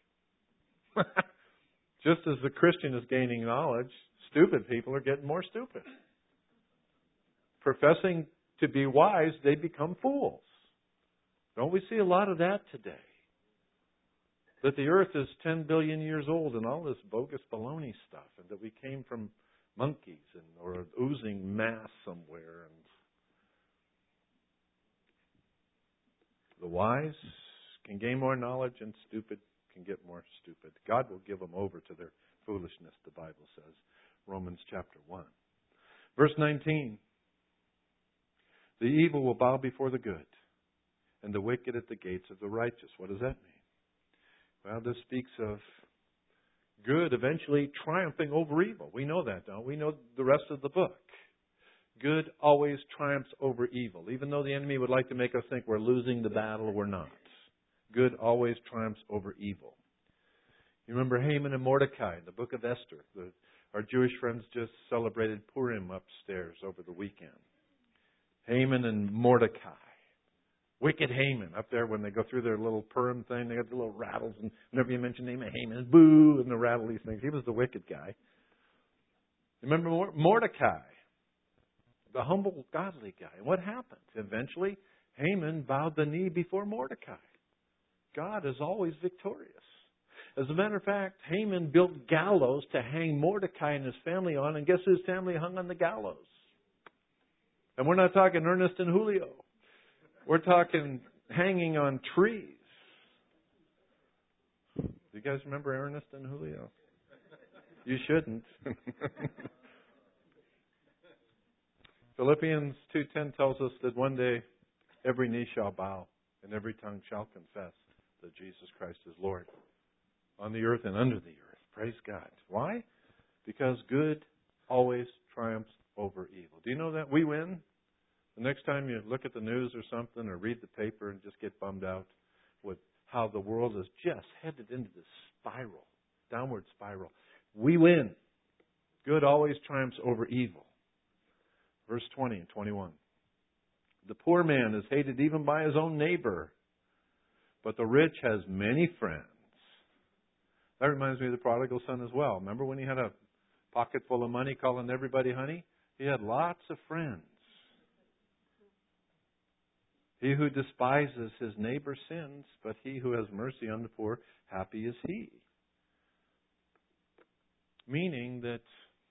Just as the Christian is gaining knowledge, stupid people are getting more stupid. Professing to be wise, they become fools. Don't we see a lot of that today? That the earth is ten billion years old and all this bogus baloney stuff, and that we came from monkeys and or oozing mass somewhere. And the wise can gain more knowledge, and stupid can get more stupid. God will give them over to their foolishness, the Bible says. Romans chapter one. Verse nineteen. The evil will bow before the good, and the wicked at the gates of the righteous. What does that mean? Well, this speaks of good eventually triumphing over evil. We know that, don't we? We know the rest of the book. Good always triumphs over evil. Even though the enemy would like to make us think we're losing the battle, we're not. Good always triumphs over evil. You remember Haman and Mordecai in the book of Esther. The, our Jewish friends just celebrated Purim upstairs over the weekend. Haman and Mordecai. Wicked Haman up there when they go through their little Purim thing. They got the little rattles, and whenever you mention the name of Haman, boo, and they rattle these things. He was the wicked guy. Remember Mordecai, the humble, godly guy. And what happened? Eventually, Haman bowed the knee before Mordecai. God is always victorious. As a matter of fact, Haman built gallows to hang Mordecai and his family on, and guess whose family hung on the gallows? And we're not talking Ernest and Julio. We're talking hanging on trees. Do you guys remember Ernest and Julio? You shouldn't. Philippians two ten tells us that one day every knee shall bow and every tongue shall confess that Jesus Christ is Lord on the earth and under the earth. Praise God. Why? Because good always triumphs over evil. Do you know that? We win. The next time you look at the news or something or read the paper and just get bummed out with how the world is just headed into this spiral, downward spiral, we win. Good always triumphs over evil. Verse twenty and twenty-one. The poor man is hated even by his own neighbor, but the rich has many friends. That reminds me of the prodigal son as well. Remember when he had a pocket full of money calling everybody honey? He had lots of friends. He who despises his neighbor sins, but he who has mercy on the poor, happy is he. Meaning that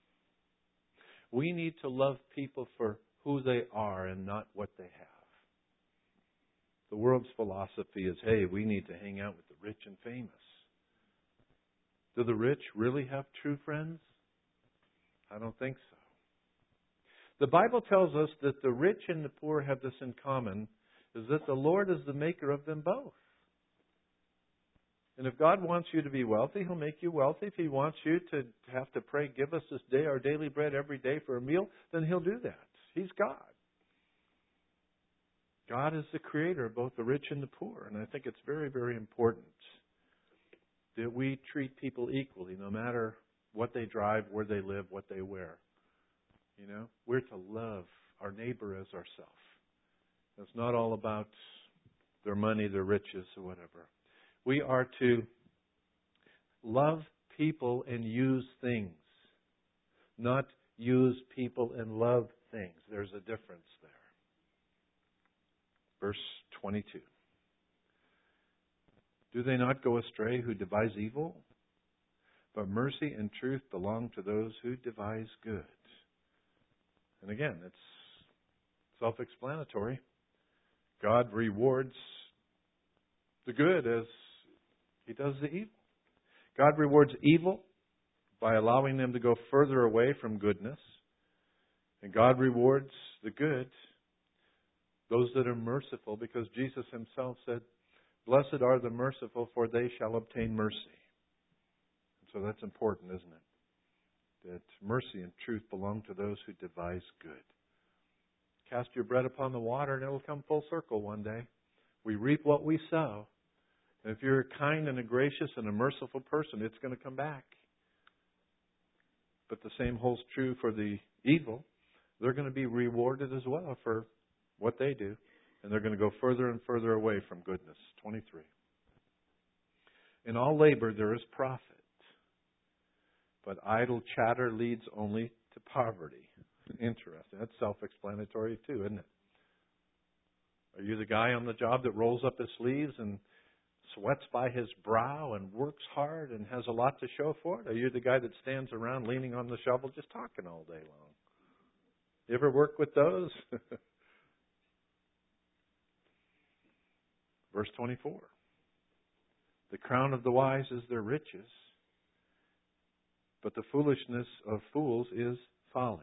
we need to love people for who they are and not what they have. The world's philosophy is, hey, we need to hang out with the rich and famous. Do the rich really have true friends? I don't think so. The Bible tells us that the rich and the poor have this in common, is that the Lord is the maker of them both. And if God wants you to be wealthy, He'll make you wealthy. If He wants you to have to pray, give us this day our daily bread every day for a meal, then He'll do that. He's God. God is the creator of both the rich and the poor. And I think it's very, very important that we treat people equally, no matter what they drive, where they live, what they wear. You know, we're to love our neighbor as ourselves. It's not all about their money, their riches, or whatever. We are to love people and use things, not use people and love things. There's a difference there. Verse twenty-two. Do they not go astray who devise evil? But mercy and truth belong to those who devise good. And again, it's self-explanatory. God rewards the good as He does the evil. God rewards evil by allowing them to go further away from goodness. And God rewards the good, those that are merciful, because Jesus Himself said, blessed are the merciful, for they shall obtain mercy. And so that's important, isn't it? That mercy and truth belong to those who devise good. Cast your bread upon the water and it will come full circle one day. We reap what we sow. And if you're a kind and a gracious and a merciful person, it's going to come back. But the same holds true for the evil. They're going to be rewarded as well for what they do. And they're going to go further and further away from goodness. twenty-three. In all labor there is profit. But idle chatter leads only to poverty. Interesting. That's self-explanatory too, isn't it? Are you the guy on the job that rolls up his sleeves and sweats by his brow and works hard and has a lot to show for it? Are you the guy that stands around leaning on the shovel just talking all day long? You ever work with those? Verse twenty-four. The crown of the wise is their riches, but the foolishness of fools is folly.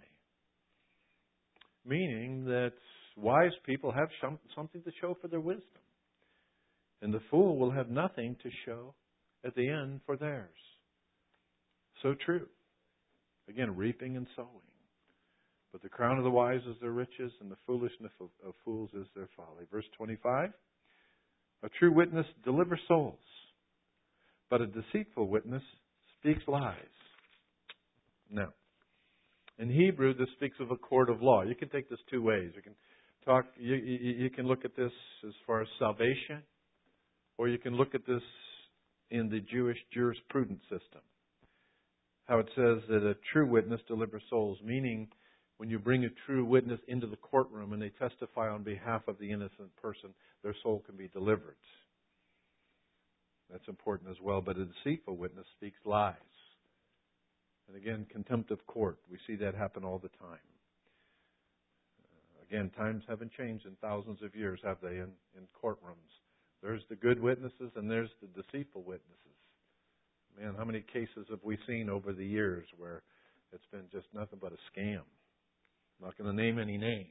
Meaning that wise people have something to show for their wisdom. And the fool will have nothing to show at the end for theirs. So true. Again, reaping and sowing. But the crown of the wise is their riches, and the foolishness of, of fools is their folly. Verse twenty-five. A true witness delivers souls, but a deceitful witness speaks lies. Now, in Hebrew, this speaks of a court of law. You can take this two ways. You can talk. You, you, you can look at this as far as salvation, or you can look at this in the Jewish jurisprudence system. How it says that a true witness delivers souls, meaning when you bring a true witness into the courtroom and they testify on behalf of the innocent person, their soul can be delivered. That's important as well. But a deceitful witness speaks lies. And again, contempt of court. We see that happen all the time. Uh, again, times haven't changed in thousands of years, have they, in, in courtrooms? There's the good witnesses and there's the deceitful witnesses. Man, how many cases have we seen over the years where it's been just nothing but a scam? I'm not going to name any names.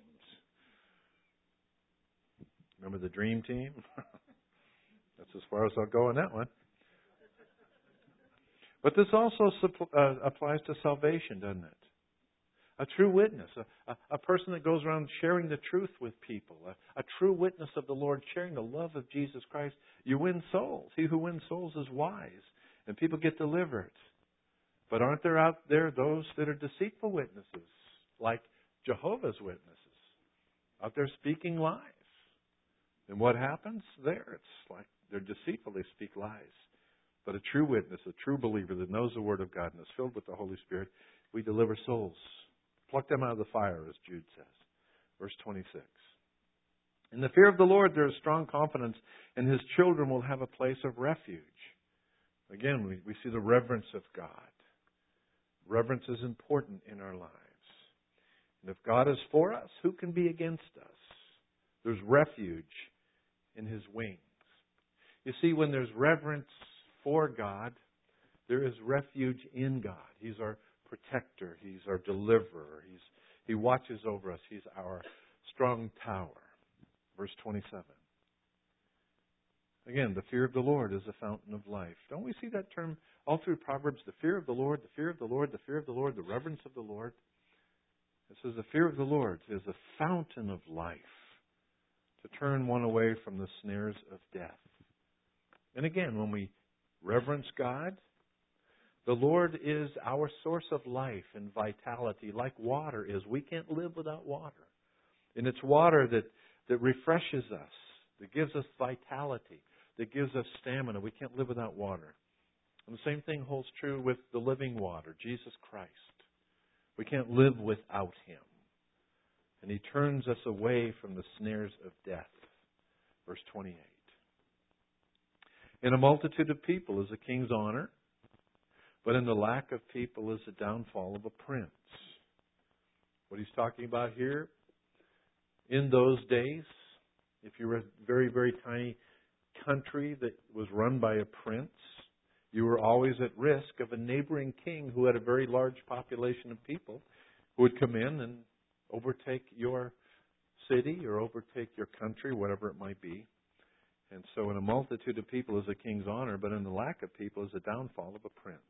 Remember the Dream Team? That's as far as I'll go on that one. But this also uh, applies to salvation, doesn't it? A true witness, a, a, a person that goes around sharing the truth with people, a, a true witness of the Lord, sharing the love of Jesus Christ. You win souls. He who wins souls is wise, and people get delivered. But aren't there out there those that are deceitful witnesses, like Jehovah's Witnesses, out there speaking lies? And what happens there? It's like they're deceitfully speak lies. But a true witness, a true believer that knows the Word of God and is filled with the Holy Spirit, we deliver souls. Pluck them out of the fire, as Jude says. Verse twenty-six. In the fear of the Lord there is strong confidence, and His children will have a place of refuge. Again, we, we see the reverence of God. Reverence is important in our lives. And if God is for us, who can be against us? There's refuge in His wings. You see, when there's reverence for God, there is refuge in God. He's our protector. He's our deliverer. He's, he watches over us. He's our strong tower. Verse twenty-seven. Again, the fear of the Lord is a fountain of life. Don't we see that term all through Proverbs? The fear of the Lord, the fear of the Lord, the fear of the Lord, the reverence of the Lord. It says the fear of the Lord is a fountain of life to turn one away from the snares of death. And again, when we reverence God, the Lord is our source of life and vitality, like water is. We can't live without water. And it's water that, that refreshes us, that gives us vitality, that gives us stamina. We can't live without water. And the same thing holds true with the living water, Jesus Christ. We can't live without Him. And He turns us away from the snares of death. Verse twenty-eight. In a multitude of people is a king's honor, but in the lack of people is the downfall of a prince. What he's talking about here, in those days, if you were a very, very tiny country that was run by a prince, you were always at risk of a neighboring king who had a very large population of people who would come in and overtake your city or overtake your country, whatever it might be. And so in a multitude of people is a king's honor, but in the lack of people is the downfall of a prince.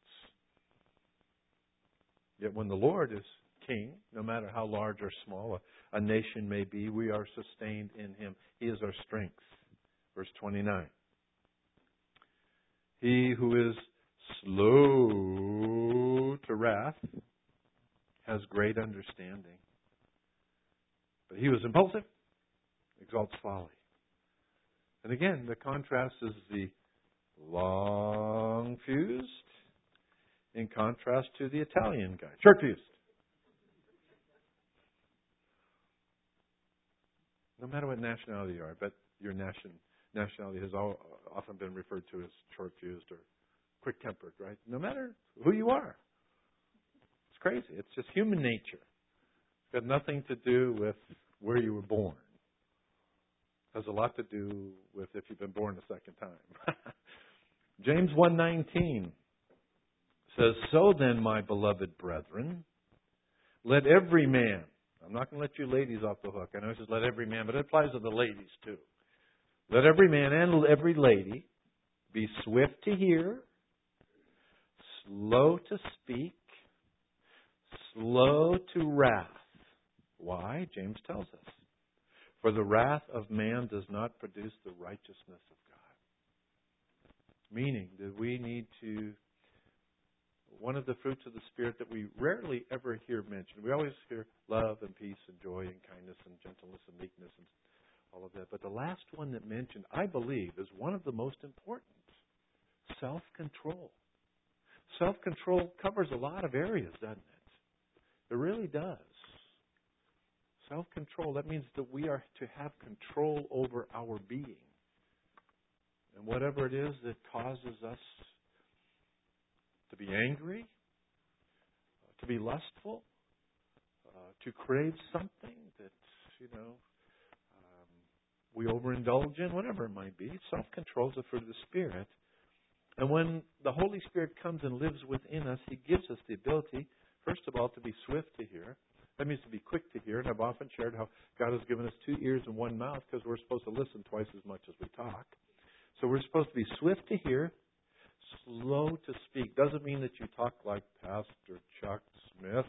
Yet when the Lord is king, no matter how large or small a, a nation may be, we are sustained in Him. He is our strength. Verse twenty-nine. He who is slow to wrath has great understanding. But he who is impulsive exalts folly. And again, the contrast is the long-fused in contrast to the Italian guy, short-fused. No matter what nationality you are, but your nation, nationality has all, often been referred to as short-fused or quick-tempered, right? No matter who you are. It's crazy. It's just human nature. It's got nothing to do with where you were born. It has a lot to do with if you've been born a second time. James one nineteen says, "So then, my beloved brethren, let every man," I'm not going to let you ladies off the hook. I know it says let every man, but it applies to the ladies too. "Let every man and every lady be swift to hear, slow to speak, slow to wrath." Why? James tells us. "For the wrath of man does not produce the righteousness of God." Meaning that we need to, one of the fruits of the Spirit that we rarely ever hear mentioned. We always hear love and peace and joy and kindness and gentleness and meekness and all of that. But the last one that mentioned, I believe, is one of the most important. Self-control. Self-control covers a lot of areas, doesn't it? It really does. Self-control, that means that we are to have control over our being. And whatever it is that causes us to be angry, to be lustful, uh, to crave something that, you know, um, we overindulge in, whatever it might be, self-control is the fruit of the Spirit. And when the Holy Spirit comes and lives within us, He gives us the ability, first of all, to be swift to hear. That means to be quick to hear. And I've often shared how God has given us two ears and one mouth because we're supposed to listen twice as much as we talk. So we're supposed to be swift to hear, slow to speak. Doesn't mean that you talk like Pastor Chuck Smith.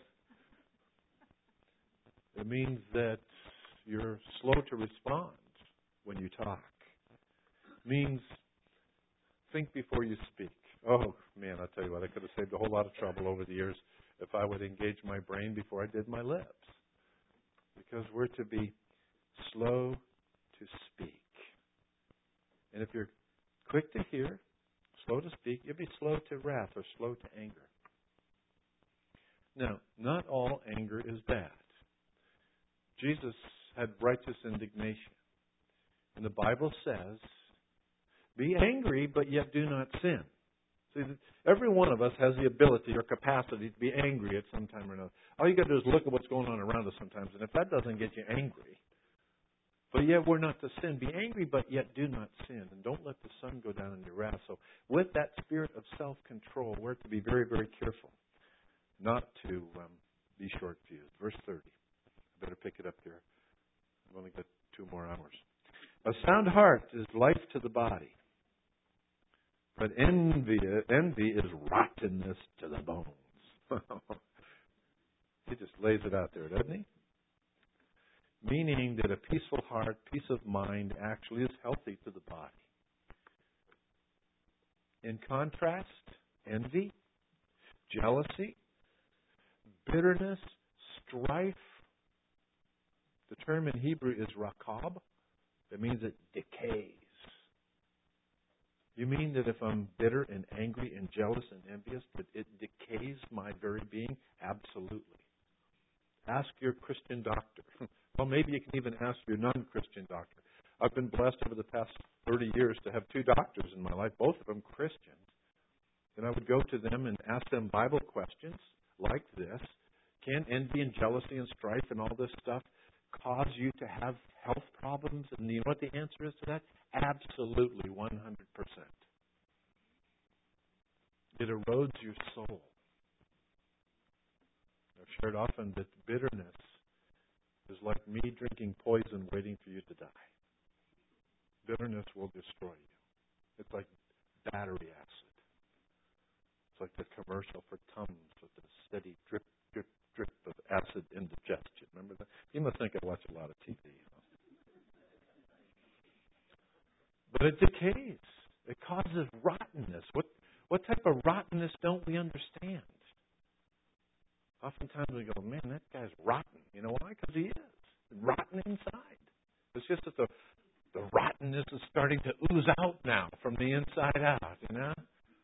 It means that you're slow to respond when you talk. It means think before you speak. Oh, man, I'll tell you what, I could have saved a whole lot of trouble over the years if I would engage my brain before I did my lips. Because we're to be slow to speak. And if you're quick to hear, slow to speak, you'll be slow to wrath or slow to anger. Now, not all anger is bad. Jesus had righteous indignation. And the Bible says, be angry, but yet do not sin. See, every one of us has the ability or capacity to be angry at some time or another. All you got to do is look at what's going on around us sometimes. And if that doesn't get you angry, But yet we're not to sin. Be angry, but yet do not sin. And don't let the sun go down in your wrath. So with that spirit of self-control, we're to be very, very careful not to um, be short-fused. Verse thirty. I better pick it up here. I've only got two more hours. A sound heart is life to the body, but envy, envy is rottenness to the bones. He just lays it out there, doesn't he? Meaning that a peaceful heart, peace of mind, actually is healthy to the body. In contrast, envy, jealousy, bitterness, strife. The term in Hebrew is rakab. That means it decays. You mean that if I'm bitter and angry and jealous and envious, that it decays my very being? Absolutely. Ask your Christian doctor. Well, maybe you can even ask your non-Christian doctor. I've been blessed over the past thirty years to have two doctors in my life, both of them Christians. And I would go to them and ask them Bible questions like this. Can envy and jealousy and strife and all this stuff cause you to have health problems? And you know what the answer is to that? Absolutely, one hundred percent. It erodes your soul. I've shared often that bitterness is like me drinking poison waiting for you to die. Bitterness will destroy you. It's like battery acid. It's like the commercial for Tums with the steady drip, drip, drip of acid indigestion. Remember that? You must think I watch a lot of T V. You know? But it decays. It causes rottenness. What what type of rottenness don't we understand? Oftentimes we go, man, that guy's rotten. You know why? Because he is. Rotten inside. It's just that the, the rottenness is starting to ooze out now from the inside out, you know?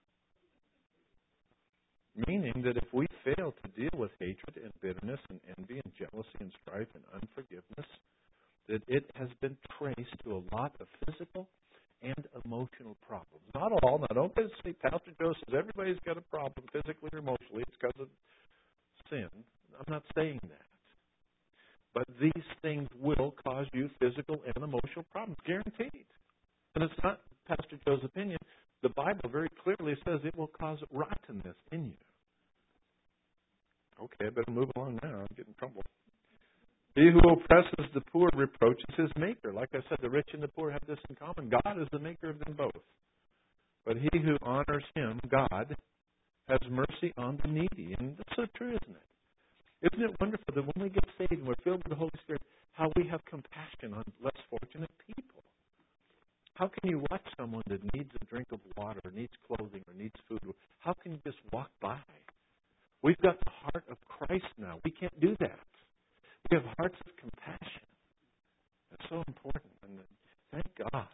Meaning that if we fail to deal with hatred and bitterness and envy and jealousy and strife and unforgiveness, that it has been traced to a lot of physical and emotional problems. Not all. Now, don't say Pastor Joe says everybody's got a problem physically or emotionally. It's because of sin. I'm not saying that. But these things will cause you physical and emotional problems, guaranteed. And it's not Pastor Joe's opinion. The Bible very clearly says it will cause rottenness in you. Okay, I better move along now. I'm getting in trouble. He who oppresses the poor reproaches his maker. Like I said, the rich and the poor have this in common. God is the maker of them both. But he who honors him, God, has mercy on the needy. And that's so true, isn't it? Isn't it wonderful that when we get saved and we're filled with the Holy Spirit, how we have compassion on less fortunate people? How can you watch someone that needs a drink of water, or needs clothing, or needs food? How can you just walk by? We've got the heart of Christ now. We can't do that. We have hearts of compassion. That's so important. And thank God.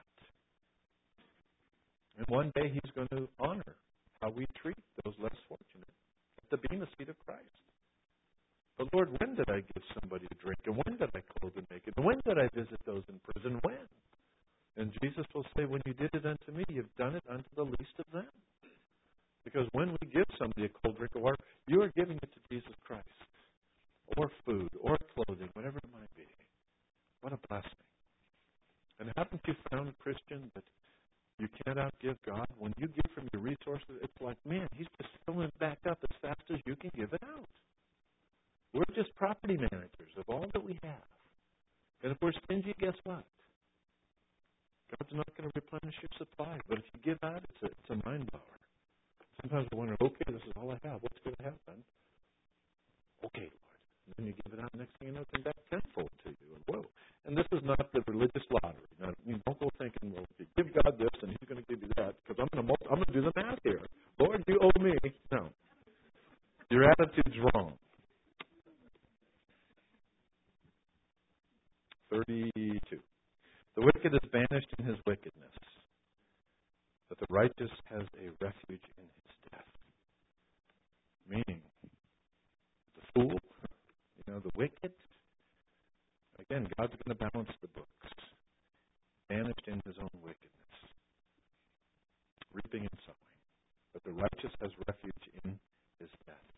And one day He's going to honor how we treat those less fortunate at the Bema seat of Christ. But Lord, when did I give somebody a drink? And when did I clothe the naked? And when did I visit those in prison? When? And Jesus will say, when you did it unto me, you've done it unto the least of them. Because when we give somebody a cold drink of water, you are giving it to Jesus Christ. Or food, or clothing, whatever it might be. What a blessing. And haven't you found, Christian, that you can't outgive God? When you give from your resources, it's like, man, He's just filling it back up as fast as you can give it out. We're just property managers of all that we have. And if we're stingy, guess what? God's not going to replenish your supply. But if you give out, it's a, it's a mind blower. Sometimes we wonder, okay, this is all I have. What's going to happen? Okay, Lord. And then you give it out, next thing you know, it comes back tenfold to you. And whoa. And this is not the religious lottery. Now, you don't go thinking, well, if you give God this, and He's going to give you that, because I'm going to I'm going to do the math here. Lord, you owe me. No. Your attitude's wrong. thirty-two. The wicked is banished in his wickedness, but the righteous has a refuge in his death. Meaning, the fool, you know, the wicked, again, God's going to balance the books. Banished in his own wickedness. Reaping and sowing. But the righteous has refuge in his death.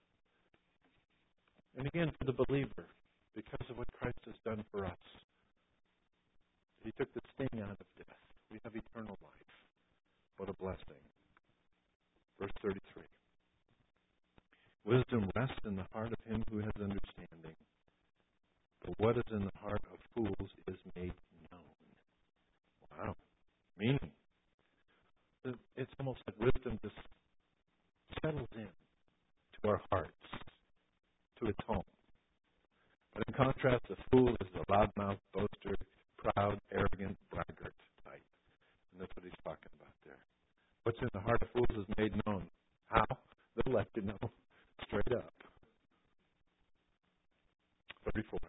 And again, for the believer, because of what Christ has done for us, He took the sting out of death. We have eternal life. What a blessing. Verse thirty-three. Wisdom rests in the heart of him who has understanding. But what is in the heart of fools is made known. Wow. Meaning. It's almost like wisdom just settles in to our hearts, to its home. But in contrast, a fool is the loudmouth, boaster, proud, arrogant, braggart type. And that's what he's talking about there. What's in the heart of fools is made known. How? They'll let you know straight up. thirty-four.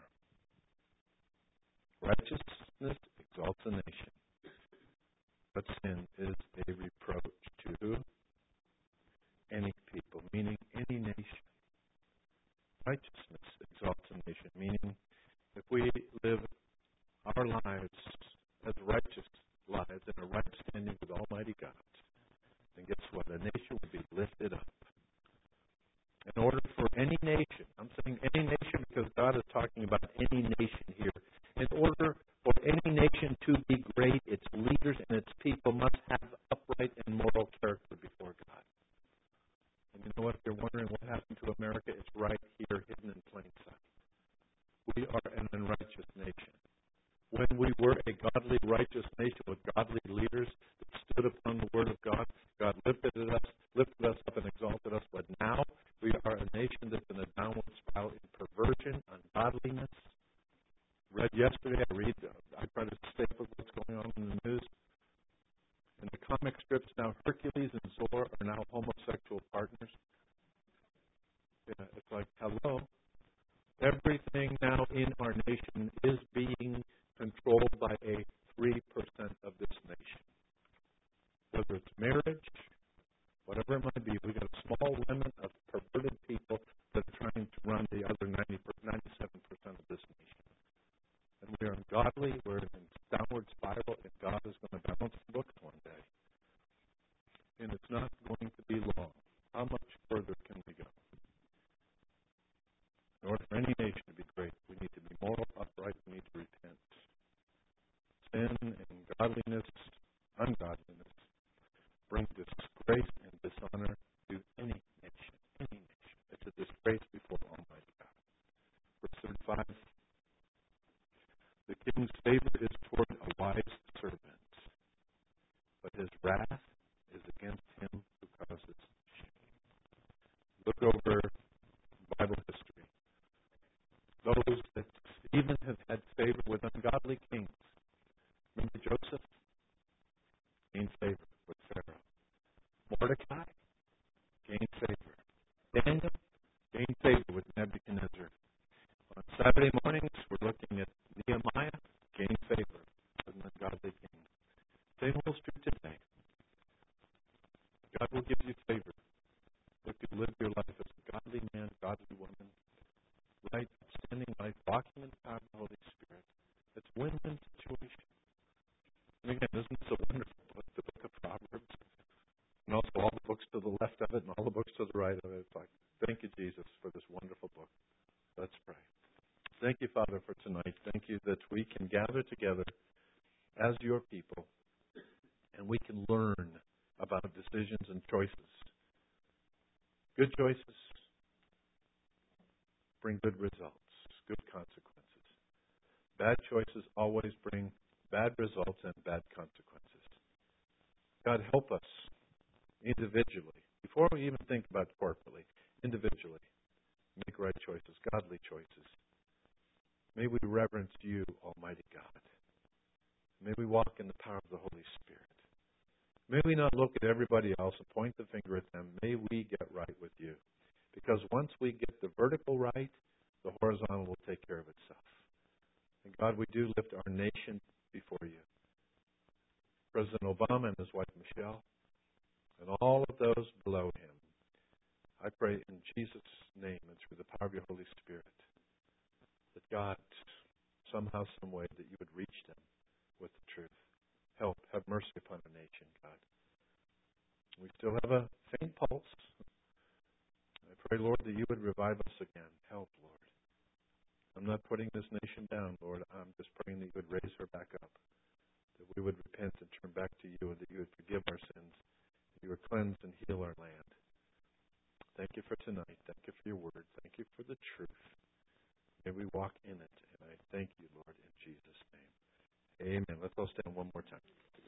Righteousness exalts a nation, but sin is a reproach to any people, meaning any nation. Righteousness exalts a nation, meaning if we live our lives as righteous lives in a right standing with Almighty God, then guess what? A nation will be lifted up. In order for any nation, I'm saying any nation because God is talking about any nation here. In order for any nation to be great, its leaders and its people must have upright and moral character before God. And you know what? If you're wondering what happened to America, it's right here, hidden in plain sight. We are an unrighteous nation. When we were a godly, righteous nation with godly leaders that stood upon the Word of God, God lifted us, lifted us up and exalted us. But now we are a nation that's in a downward spiral in perversion, ungodliness. Read yesterday, I read, I try to stay up with what's going on in the news. In the comic strips now, Hercules and Zor are now homosexual partners. Yeah, it's like, hello. Everything now in our nation is being controlled by a three percent of this nation. Whether it's marriage, whatever it might be, we've got a small remnant of perverted people that are trying to run the other ninety, ninety-seven percent of this nation. And we are ungodly, we're in downward spiral, and God is going to balance the books one day. And it's not going to be long. How much further can we go? In order for any nation to be great, we need to be moral, upright, we need to repent. Sin and godliness, ungodliness, bring disgrace and dishonor to any nation. Any nation. It's a disgrace before Almighty God. Verse thirty-five. The king's favor is toward a wise servant, but his wrath is against him who causes shame. Look over Bible history. Those that even have had favor with ungodly kings. Remember Joseph? Gained favor with Pharaoh. Mordecai? Gained favor. Daniel? Gained favor with Nebuchadnezzar. On Saturday mornings, we're looking at Nehemiah. Gained favor with an ungodly king. Same holds true today. God will give you favor if you live your life as a godly man, godly woman, right, standing life, walking in the power of the Holy Spirit. It's a win-win situation. And again, isn't this a wonderful book, the book of Proverbs? And also all the books to the left of it and all the books to the right of it. It's like, thank you, Jesus, for this wonderful book. Let's pray. Thank you, Father, for tonight. Thank you that we can gather together as your people and we can learn about decisions and choices. Good choices bring good results, good consequences. Bad choices always bring bad results and bad consequences. God, help us individually, before we even think about corporately, individually, make right choices, godly choices. May we reverence you, Almighty God. May we walk in the power of the Holy Spirit. May we not look at everybody else and point the finger at them. May we get right with you. Because once we get the vertical right, the horizontal will take care of itself. And God, we do lift our nation before you. President Obama and his wife Michelle, and all of those below him. I pray in Jesus' name and through the power of your Holy Spirit that God, somehow, some way, that you would reach them with the truth. Help, have mercy upon our nation, God. We still have a faint pulse. I pray, Lord, that you would revive us again. Help, Lord. I'm not putting this nation down, Lord. I'm just praying that you would raise her back up. that we would repent and turn back to you, and that you would forgive our sins, that you would cleanse and heal our land. Thank you for tonight. Thank you for your word. Thank you for the truth. May we walk in it. And I thank you, Lord, in Jesus' name. Amen. Let's all stand one more time.